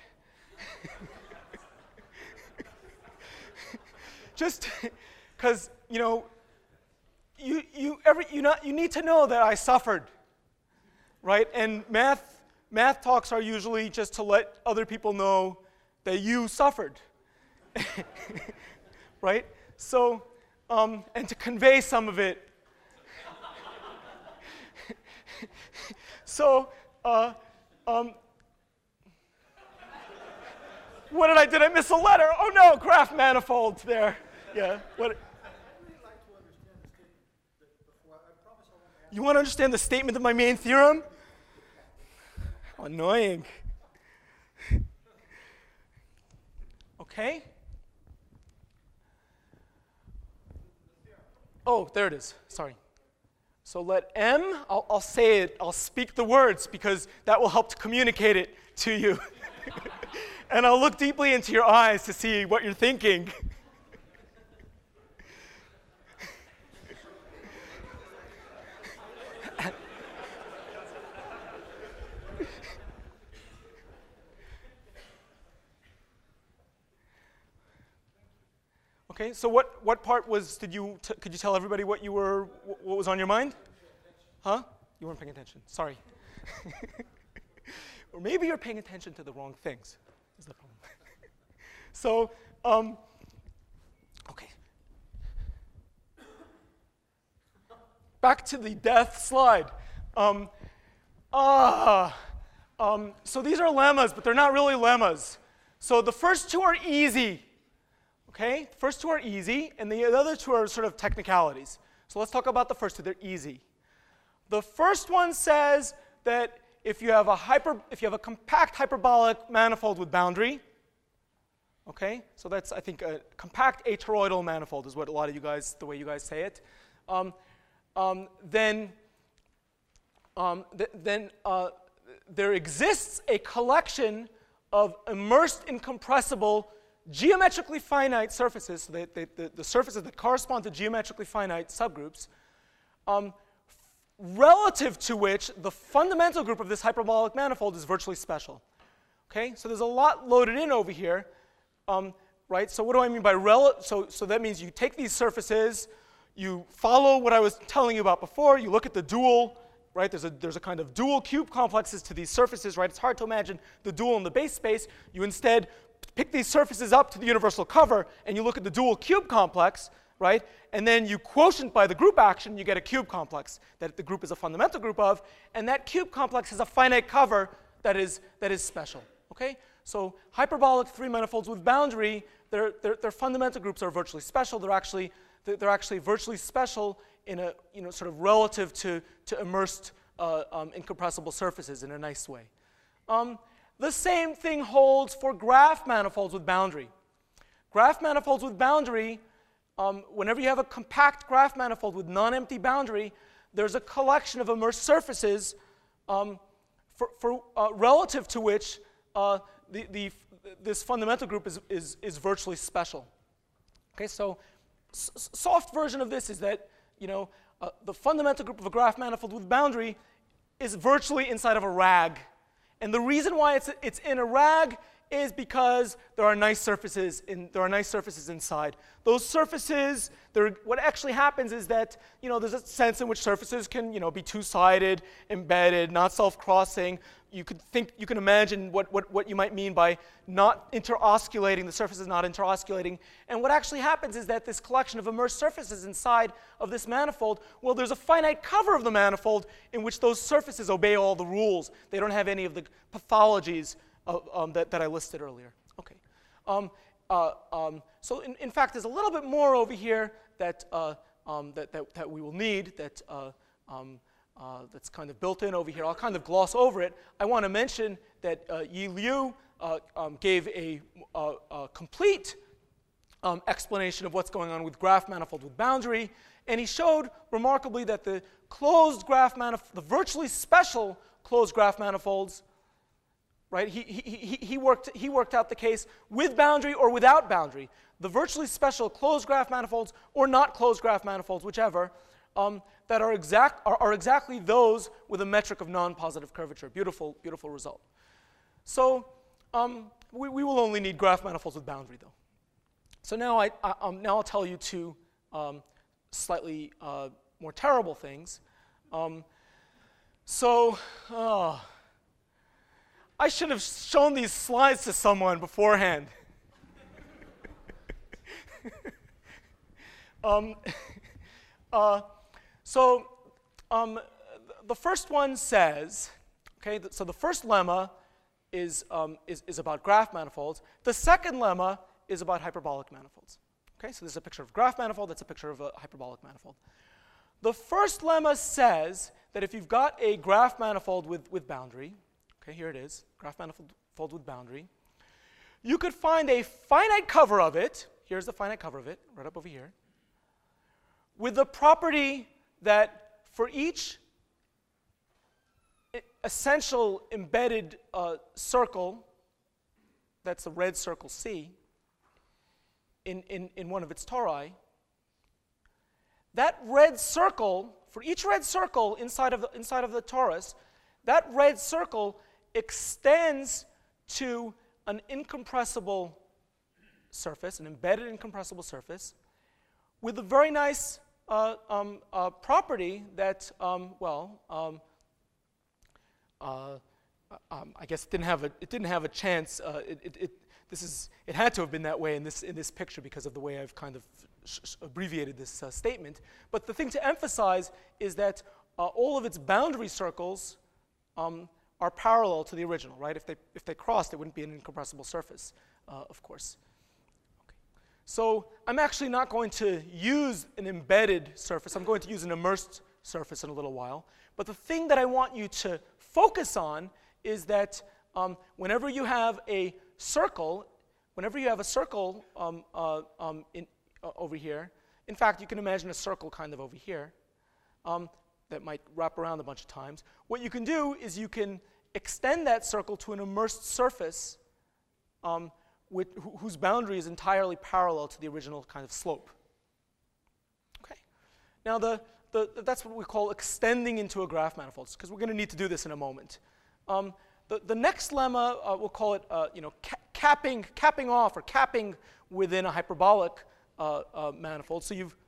Just because, you know, you, you, every, you, not, you need to know that I suffered, right? And math, math talks are usually just to let other people know that you suffered, right? So, um, and to convey some of it. So, uh, um, what did I, did I miss a letter? Oh no, graph manifold there. Yeah, what? You want to understand the statement of my main theorem? How annoying. Okay. Oh, there it is. Sorry. So let M, I'll, I'll say it, I'll speak the words because that will help to communicate it to you. And I'll look deeply into your eyes to see what you're thinking. Okay, so what, what part was, did you, t could you tell everybody what you were, what was on your mind? Huh? You weren't paying attention, sorry. Or maybe you're paying attention to the wrong things, is the problem. So, um, okay. Back to the death slide. Um, uh, um, so these are lemmas, but they're not really lemmas. So the first two are easy. Okay, first two are easy, and the other two are sort of technicalities. So let's talk about the first two. They're easy. The first one says that if you have a hyper, if you have a compact hyperbolic manifold with boundary, okay, so that's I think a compact atoroidal manifold is what a lot of you guys, the way you guys say it. Um, um, then, um, th then uh, there exists a collection of immersed incompressible geometrically finite surfaces, so they, they, the, the surfaces that correspond to geometrically finite subgroups, um, relative to which the fundamental group of this hyperbolic manifold is virtually special. Okay, so there's a lot loaded in over here, um, right? So what do I mean by rel? So, so that means you take these surfaces, you follow what I was telling you about before, you look at the dual, right? There's a, there's a kind of dual cube complexes to these surfaces, right? It's hard to imagine the dual in the base space. You instead pick these surfaces up to the universal cover, and you look at the dual cube complex, right? And then you quotient by the group action, you get a cube complex that the group is a fundamental group of, and that cube complex has a finite cover that is, that is special, okay? So hyperbolic three manifolds with boundary, their, their, their fundamental groups are virtually special. They're actually, they're actually virtually special in a, you know, sort of relative to, to immersed uh, um, incompressible surfaces in a nice way. Um, The same thing holds for graph manifolds with boundary. Graph manifolds with boundary, um, whenever you have a compact graph manifold with non-empty boundary, there's a collection of immersed surfaces um, for, for, uh, relative to which uh, the, the, this fundamental group is, is, is virtually special. Okay, so s soft version of this is that, you know, uh, the fundamental group of a graph manifold with boundary is virtually inside of a rag. And the reason why it's, it's in a rag is because there are nice surfaces in, there are nice surfaces inside. Those surfaces, what actually happens is that, you know, there's a sense in which surfaces can, you know, be two-sided, embedded, not self-crossing. You could think, you can imagine what, what, what you might mean by not interosculating, the surfaces not interosculating. And what actually happens is that this collection of immersed surfaces inside of this manifold, well, there's a finite cover of the manifold in which those surfaces obey all the rules. They don't have any of the pathologies of, um, that, that I listed earlier. Okay. Um, uh, um, so in, in fact, there's a little bit more over here that, uh, um, that, that, that we will need that uh, um, Uh, that's kind of built in over here. I'll kind of gloss over it. I want to mention that uh, Yi Liu uh, um, gave a, a, a complete um, explanation of what's going on with graph manifold with boundary, and he showed remarkably that the closed graph manifold, the virtually special closed graph manifolds, right? He, he, he, he, worked, he worked out the case with boundary or without boundary. The virtually special closed graph manifolds or not closed graph manifolds, whichever, Um, that are, exact, are, are exactly those with a metric of non-positive curvature. Beautiful, beautiful result. So um, we, we will only need graph manifolds with boundary, though. So now, I, I, um, now I'll tell you two um, slightly uh, more terrible things. Um, so uh, I should have shown these slides to someone beforehand. um, uh, so um, the first one says, okay, th so the first lemma is, um, is, is about graph manifolds. The second lemma is about hyperbolic manifolds. Okay, so this is a picture of graph manifold, that's a picture of a hyperbolic manifold. The first lemma says that if you've got a graph manifold with, with boundary, okay, here it is, graph manifold with boundary, you could find a finite cover of it, here's the finite cover of it, right up over here, with the property that for each essential embedded uh, circle, that's the red circle C, in, in, in one of its tori, that red circle, for each red circle inside of the, inside of the torus, that red circle extends to an incompressible surface, an embedded incompressible surface, with a very nice uh, um, uh, property that, um, well, um, uh, um, I guess it didn't have a, it didn't have a chance. Uh, it, it, it, this is, it had to have been that way in this, in this picture because of the way I've kind of sh sh abbreviated this uh, statement. But the thing to emphasize is that uh, all of its boundary circles um, are parallel to the original, right? If they, if they crossed, it wouldn't be an incompressible surface, uh, of course. Okay. So I'm actually not going to use an embedded surface. I'm going to use an immersed surface in a little while. But the thing that I want you to focus on is that um, whenever you have a circle, whenever you have a circle um, uh, um, in, uh, over here, in fact, you can imagine a circle kind of over here um, that might wrap around a bunch of times. What you can do is you can extend that circle to an immersed surface um, with, wh whose boundary is entirely parallel to the original kind of slope. Okay. Now, the, the, that's what we call extending into a graph manifold, because we're going to need to do this in a moment. Um, the, the next lemma, uh, we'll call it, uh, you know, ca capping, capping off or capping within a hyperbolic uh, uh, manifold. So you've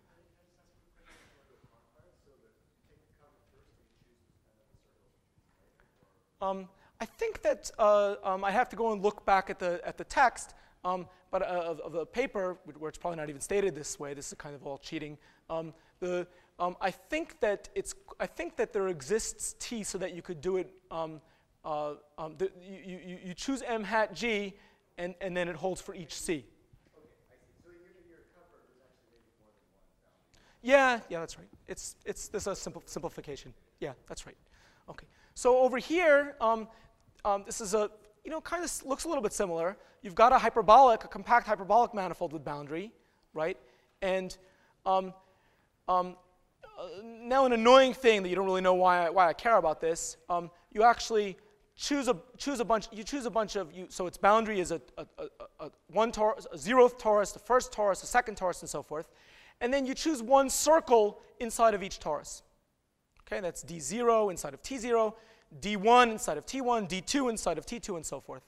Um, I think that uh, um, I have to go and look back at the at the text, um, but uh, of, of the paper, where it's probably not even stated this way. This is kind of all cheating. Um, the um, I think that it's I think that there exists T so that you could do it. Um, uh, um, the, you, you you choose M hat G, and and then it holds for each C. Okay, I see. So in your, in your cover, there's actually maybe more than one boundary. Yeah, yeah, that's right. It's it's this is a simple simplification. Yeah, that's right. Okay. So over here, um, um, this is a, you know, kind of looks a little bit similar. You've got a hyperbolic, a compact hyperbolic manifold with boundary, right? And um, um, uh, now an annoying thing that you don't really know why I, why I care about this, um, you actually choose a, choose a bunch, you choose a bunch of, you, so its boundary is a, a, a, a one torus, a zeroth torus, the first torus, the second torus, and so forth. And then you choose one circle inside of each torus. Okay, that's D zero inside of T zero, D one inside of T one, D two inside of T two, and so forth.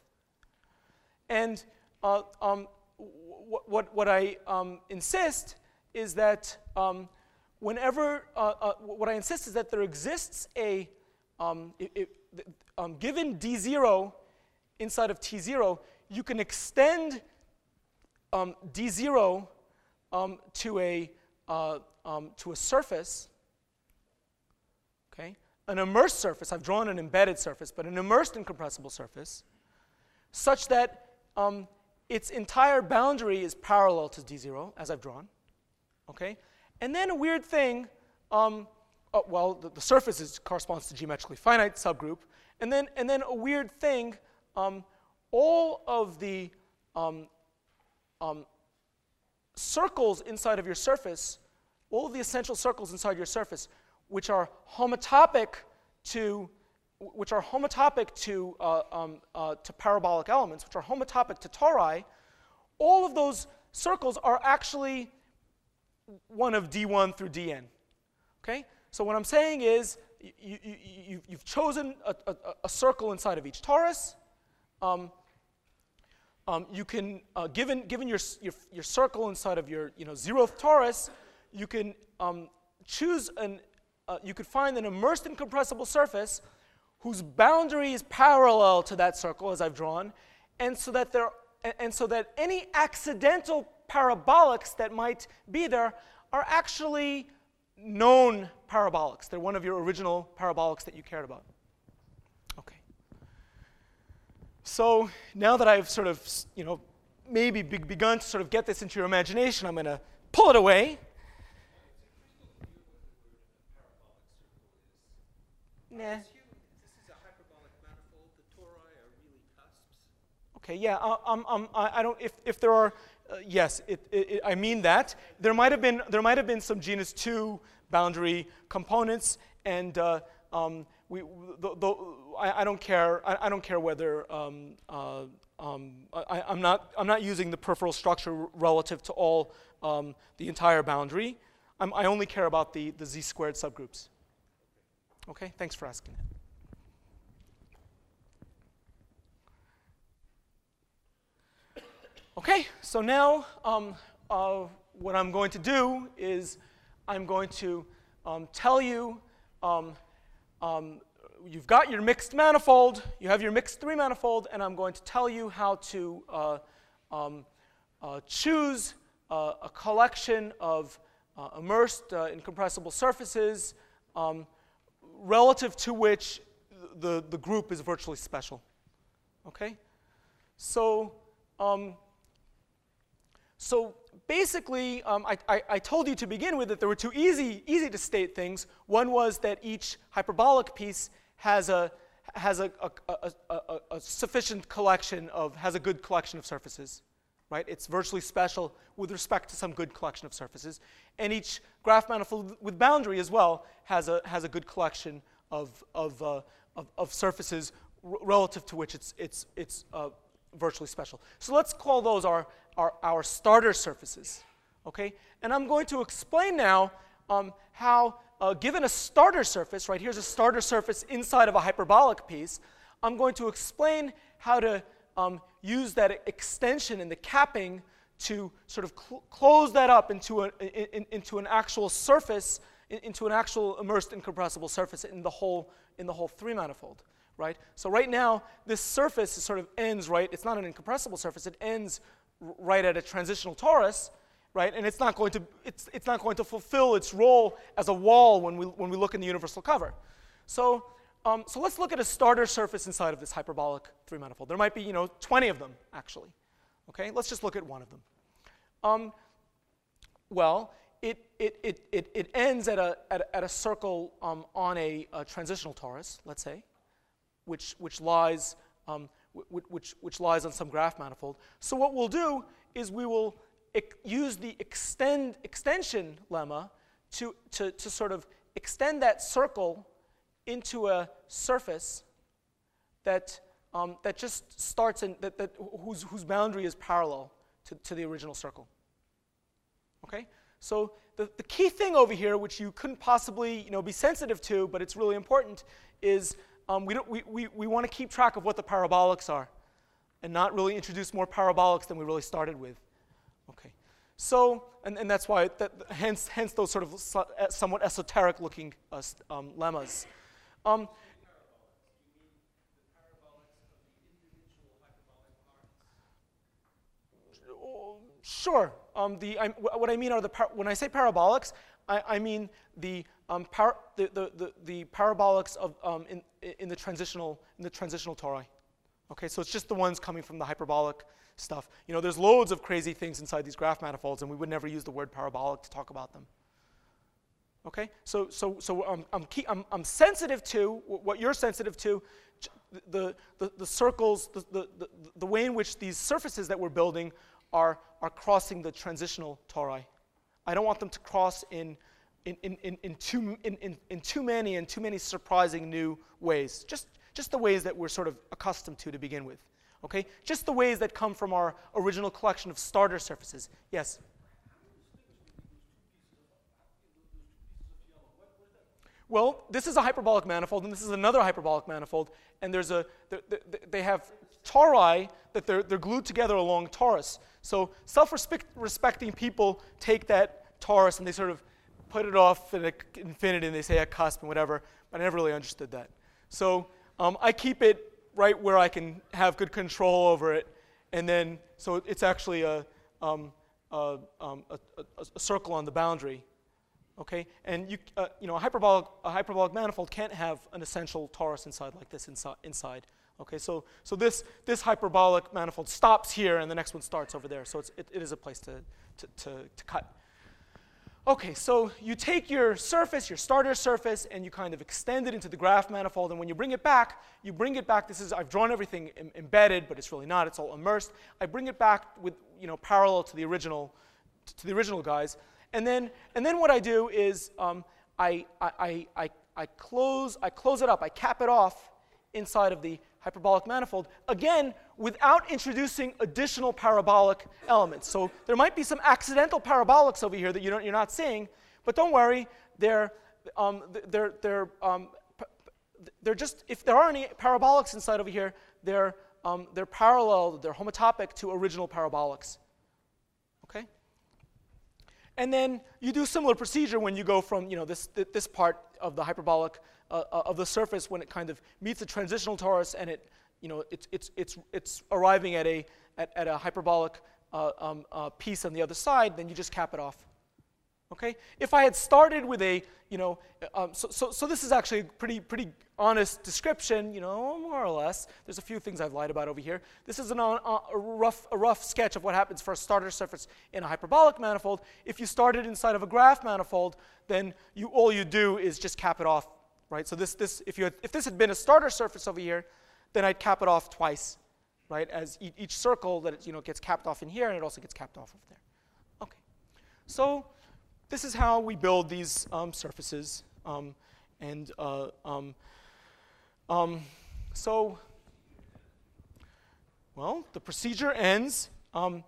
And uh, um, what, what I um, insist is that um, whenever, uh, uh, what I insist is that there exists a, um, it, it, um, given D zero inside of T zero, you can extend um, D zero um, to, a, uh, um, to a surface. Okay, an immersed surface, I've drawn an embedded surface, but an immersed incompressible surface, such that um, its entire boundary is parallel to D zero, as I've drawn. Okay, and then a weird thing, um, oh, well, the, the surface is, corresponds to geometrically finite subgroup, and then, and then a weird thing, um, all of the um, um, circles inside of your surface, all of the essential circles inside your surface, which are homotopic to, which are homotopic to, uh, um, uh, to parabolic elements, which are homotopic to tori, all of those circles are actually one of D one through D N. Okay? So what I'm saying is, you, you, you, you've chosen a, a, a circle inside of each torus, um, um, you can, uh, given, given your, your, your circle inside of your you know, zeroth torus, you can um, choose an, uh, you could find an immersed incompressible surface whose boundary is parallel to that circle as I've drawn, and so that there, and so that any accidental parabolics that might be there are actually known parabolics. They're one of your original parabolics that you cared about. Okay. So now that I've sort of, you know, maybe be begun to sort of get this into your imagination, I'm going to pull it away. Nah. This is a hyperbolic manifold. The tori are really cusps. Okay, yeah, uh, um, um, I, I don't, if, if there are, uh, yes, it, it, it, I mean that. There might have been, there might have been some genus two boundary components, and uh, um, we, the, the, I, I don't care, I, I don't care whether, um, uh, um, I, I'm not, I'm not using the peripheral structure relative to all, um, the entire boundary. I'm, I only care about the, the z squared subgroups. Okay, thanks for asking that. Okay, so now um, uh, what I'm going to do is I'm going to um, tell you, um, um, you've got your mixed manifold, you have your mixed three manifold, and I'm going to tell you how to uh, um, uh, choose uh, a collection of uh, immersed uh, incompressible surfaces um, relative to which the, the group is virtually special. Okay? So, um, so basically, um, I, I, I told you to begin with that there were two easy, easy to state things. One was that each hyperbolic piece has a, has a, a, a, a, a sufficient collection of, has a good collection of surfaces. Right? It's virtually special with respect to some good collection of surfaces. And each graph manifold with boundary as well has a, has a good collection of, of, uh, of, of surfaces r relative to which it's, it's, it's uh, virtually special. So let's call those our, our, our starter surfaces. Okay? And I'm going to explain now um, how, uh, given a starter surface, right, here's a starter surface inside of a hyperbolic piece, I'm going to explain how to Um, use that extension in the capping to sort of cl close that up into, a, in, into an actual surface, in, into an actual immersed incompressible surface in the whole, in the whole three manifold, right? So right now, this surface sort of ends, right? It's not an incompressible surface. It ends right at a transitional torus, right? And it's not going to, it's, it's not going to fulfill its role as a wall when we, when we look in the universal cover. So Um, so let's look at a starter surface inside of this hyperbolic three manifold. There might be, you know, twenty of them, actually. Okay, let's just look at one of them. Um, well, it, it, it, it, it ends at a, at, at a circle um, on a, a transitional torus, let's say, which, which, lies, um, which, which lies on some graph manifold. So what we'll do is we will use the extend, extension lemma to, to, to sort of extend that circle into a surface that, um, that just starts in, that, that whose, whose boundary is parallel to, to the original circle. Okay? So the, the key thing over here, which you couldn't possibly you know, be sensitive to, but it's really important, is um, we, don't, we, we, we want to keep track of what the parabolics are and not really introduce more parabolics than we really started with. Okay. So, and, and that's why, that, hence, hence those sort of somewhat esoteric looking uh, um, lemmas. Um, Sure. Um, the, I, what I mean are the par when I say parabolics, I, I mean the, um, par the, the, the, the parabolics of um, in, in the transitional in the transitional tori. Okay, so it's just the ones coming from the hyperbolic stuff. You know, there's loads of crazy things inside these graph manifolds, and we would never use the word parabolic to talk about them. Okay, so so so um, I'm, key, I'm I'm sensitive to what you're sensitive to, the the the circles, the the the, the way in which these surfaces that we're building are are crossing the transitional tori. I don't want them to cross in in in in, in too in, in in too many and too many surprising new ways. Just just the ways that we're sort of accustomed to to begin with. Okay, just the ways that come from our original collection of starter surfaces. Yes. Well, this is a hyperbolic manifold, and this is another hyperbolic manifold, and there's a, they have tori that they're, they're glued together along torus. So self-respecting people take that torus and they sort of put it off at infinity, and they say a cusp and whatever, but I never really understood that. So um, I keep it right where I can have good control over it, and then, so it's actually a, um, a, um, a, a, a circle on the boundary. Okay, and you, uh, you know, a hyperbolic, a hyperbolic manifold can't have an essential torus inside like this inside. inside. Okay, so so this this hyperbolic manifold stops here, and the next one starts over there. So it's, it, it is a place to, to to to cut. Okay, so you take your surface, your starter surface, and you kind of extend it into the graph manifold. And when you bring it back, you bring it back. This is I've drawn everything em embedded, but it's really not. It's all immersed. I bring it back with you know parallel to the original to the original guys. And then, and then what I do is um, I, I, I, I, close, I close it up, I cap it off inside of the hyperbolic manifold, again, without introducing additional parabolic elements. So there might be some accidental parabolics over here that you don't, you're not seeing, but don't worry, they're, um, they're, they're, um, they're just, if there are any parabolics inside over here, they're, um, they're parallel, they're homotopic to original parabolics. Okay? And then you do similar procedure when you go from you know this this part of the hyperbolic uh, of the surface when it kind of meets a transitional torus and it you know it's it's it's it's arriving at a at, at a hyperbolic uh, um, uh, piece on the other side. Then you just cap it off. Okay. If I had started with a you know um, so so so this is actually a pretty pretty honest description. You know more or less. There's a few things I've lied about over here. This is an, uh, a rough a rough sketch of what happens for a starter surface in a hyperbolic manifold. If you started inside of a graph manifold, then you all you do is just cap it off, right? So this this if you had, if this had been a starter surface over here, then I'd cap it off twice, right? As e each circle that it, you know gets capped off in here, and it also gets capped off over there. Okay, so this is how we build these um, surfaces, um, and uh, um, um, so, well, the procedure ends. Um,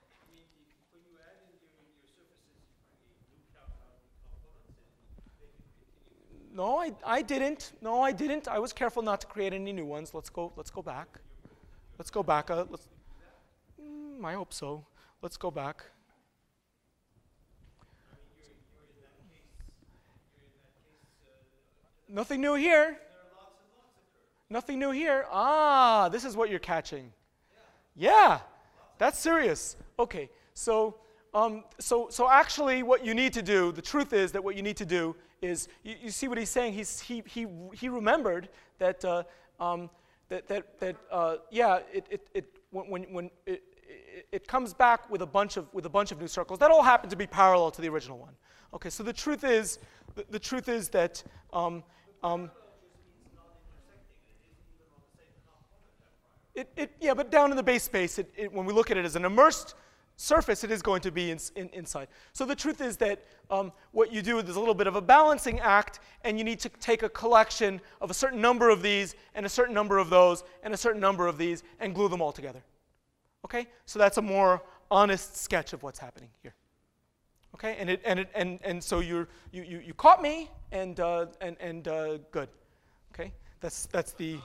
no, I, I didn't. No, I didn't. I was careful not to create any new ones. Let's go. Let's go back. Let's go back. Uh, let's, mm, I hope so. Let's go back. Nothing new here. Nothing new here. Ah, this is what you're catching. Yeah, that's serious. Okay, so um, so so actually, what you need to do, the truth is that what you need to do is, you, you see what he's saying. He's he he he remembered that uh, um, that that that uh, yeah, it it it when when it, it it comes back with a bunch of with a bunch of new circles that all happen to be parallel to the original one. Okay, so the truth is the, the truth is that. Um, um, It, it, yeah, but down in the base space, it, it, when we look at it as an immersed surface, it is going to be in, in, inside. So the truth is that um, what you do is a little bit of a balancing act, and you need to take a collection of a certain number of these, and a certain number of those, and a certain number of these, and glue them all together. Okay? So that's a more honest sketch of what's happening here. Okay? And it, and it, and and so you're, you you you caught me, and uh, and and uh, good. Okay? That's that's the.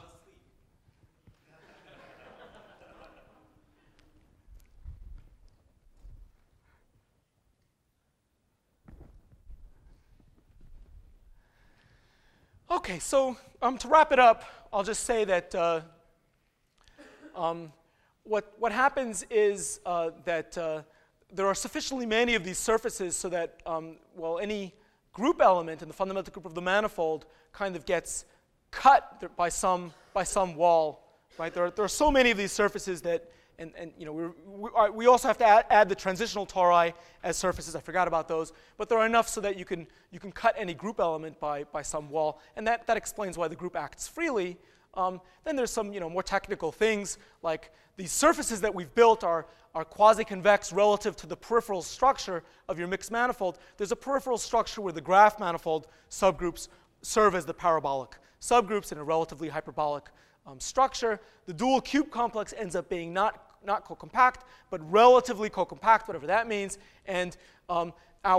Okay, so um, to wrap it up, I'll just say that uh, um, what, what happens is uh, that uh, there are sufficiently many of these surfaces so that, um, well, any group element in the fundamental group of the manifold kind of gets cut by some, by some wall, right? There are, there are so many of these surfaces that, and, and you know, we, we, are, we also have to add, add the transitional tori as surfaces. I forgot about those. But there are enough so that you can, you can cut any group element by, by some wall. And that, that explains why the group acts freely. Um, then there's some you know, more technical things, like these surfaces that we've built are, are quasi-convex relative to the peripheral structure of your mixed manifold. There's a peripheral structure where the graph manifold subgroups serve as the parabolic subgroups in a relatively hyperbolic um, structure. The dual cube complex ends up being not not co-compact, but relatively co-compact, whatever that means. And um, our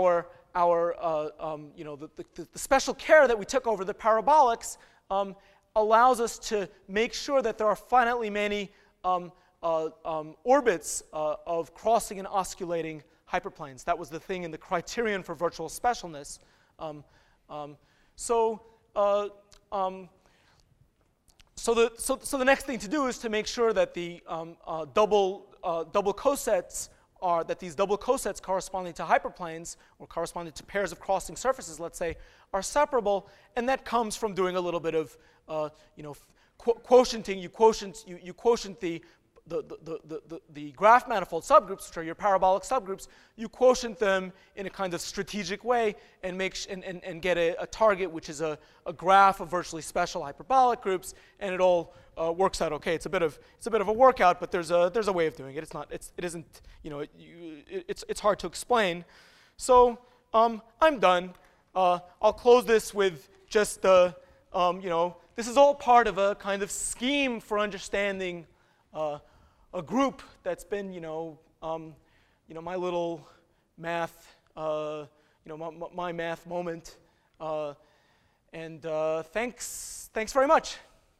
our uh, um, you know, the, the, the special care that we took over the parabolics um, allows us to make sure that there are finitely many um, uh, um, orbits uh, of crossing and osculating hyperplanes. That was the thing in the criterion for virtual specialness. Um, um, so, uh, um, so, the, so, so the next thing to do is to make sure that the um, uh, double, uh, double cosets are, that these double cosets corresponding to hyperplanes, or corresponding to pairs of crossing surfaces, let's say, are separable, and that comes from doing a little bit of, uh, you know, qu quotienting. You quotient, you, you quotient the The, the, the, the, the graph manifold subgroups, which are your parabolic subgroups, you quotient them in a kind of strategic way and, make sh and, and, and get a, a target, which is a, a graph of virtually special hyperbolic groups, and it all uh, works out okay. It's a bit of it's a bit of a workout, but there's a there's a way of doing it. It's not it's it isn't you know it, you, it, it's it's hard to explain. So um, I'm done. Uh, I'll close this with just the um, you know this is all part of a kind of scheme for understanding. Uh, a group that's been, you know, um, you know, my little math, uh, you know, my, my math moment. Uh, and uh, thanks, thanks very much.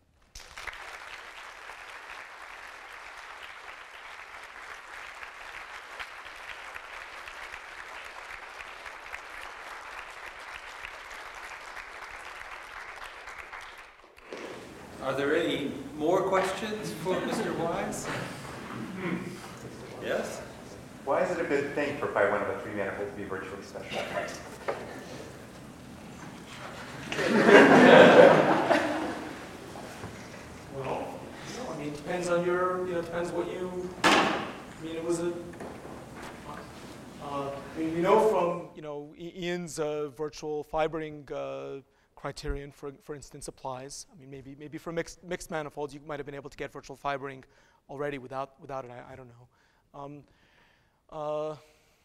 Are there any more questions for Mister Wise? Yes? Why is it a good thing for phi one of a three manifold to be virtually special? Well, I mean, it depends on your, you know, it depends what you, I mean, it was a, uh, I mean, we know from, you know, Ian's uh, virtual fibering uh, criterion, for, for instance, applies. I mean, maybe, maybe for mixed, mixed manifolds, you might have been able to get virtual fibering already without, without it, I, I don't know. Um, uh,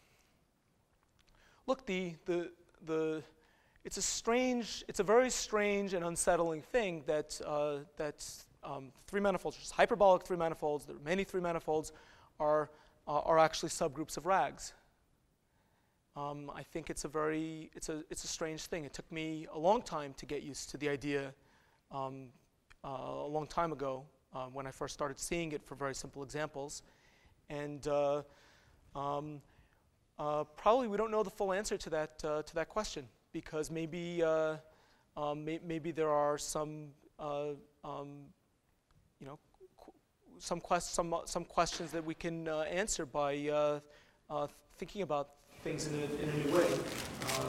look, the, the, the, it's a strange, it's a very strange and unsettling thing that, uh, that um, three manifolds, just hyperbolic three manifolds, there are many three manifolds, are, uh, are actually subgroups of rags. Um, I think it's a very, it's a, it's a strange thing. It took me a long time to get used to the idea um, uh, a long time ago uh, when I first started seeing it for very simple examples. And uh, um, uh, probably we don't know the full answer to that, uh, to that question, because maybe, uh, um, may maybe there are some, uh, um, you know, qu some, quest some, some questions that we can uh, answer by uh, uh, thinking about things in a, in a new way. Uh,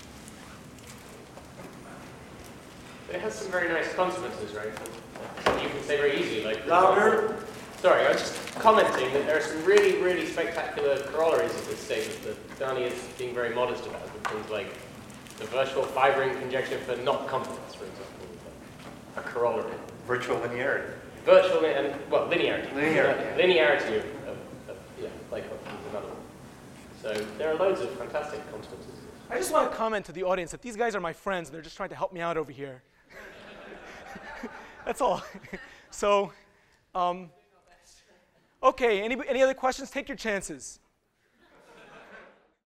it has some very nice consequences, right? You can say very easily, like... Louder. Sorry, I was just commenting that there are some really, really spectacular corollaries of this statement that Dani is being very modest about. Things like the virtual fibering conjecture for knot complements, for example. A corollary. Virtual linearity. Virtual and, well, linearity. Linearity. Linearity of, of, of yeah, like is another one. So there are loads of fantastic consequences. I just want to comment to the audience that these guys are my friends and they're just trying to help me out over here. That's all. So, um, okay, any, any other questions? Take your chances.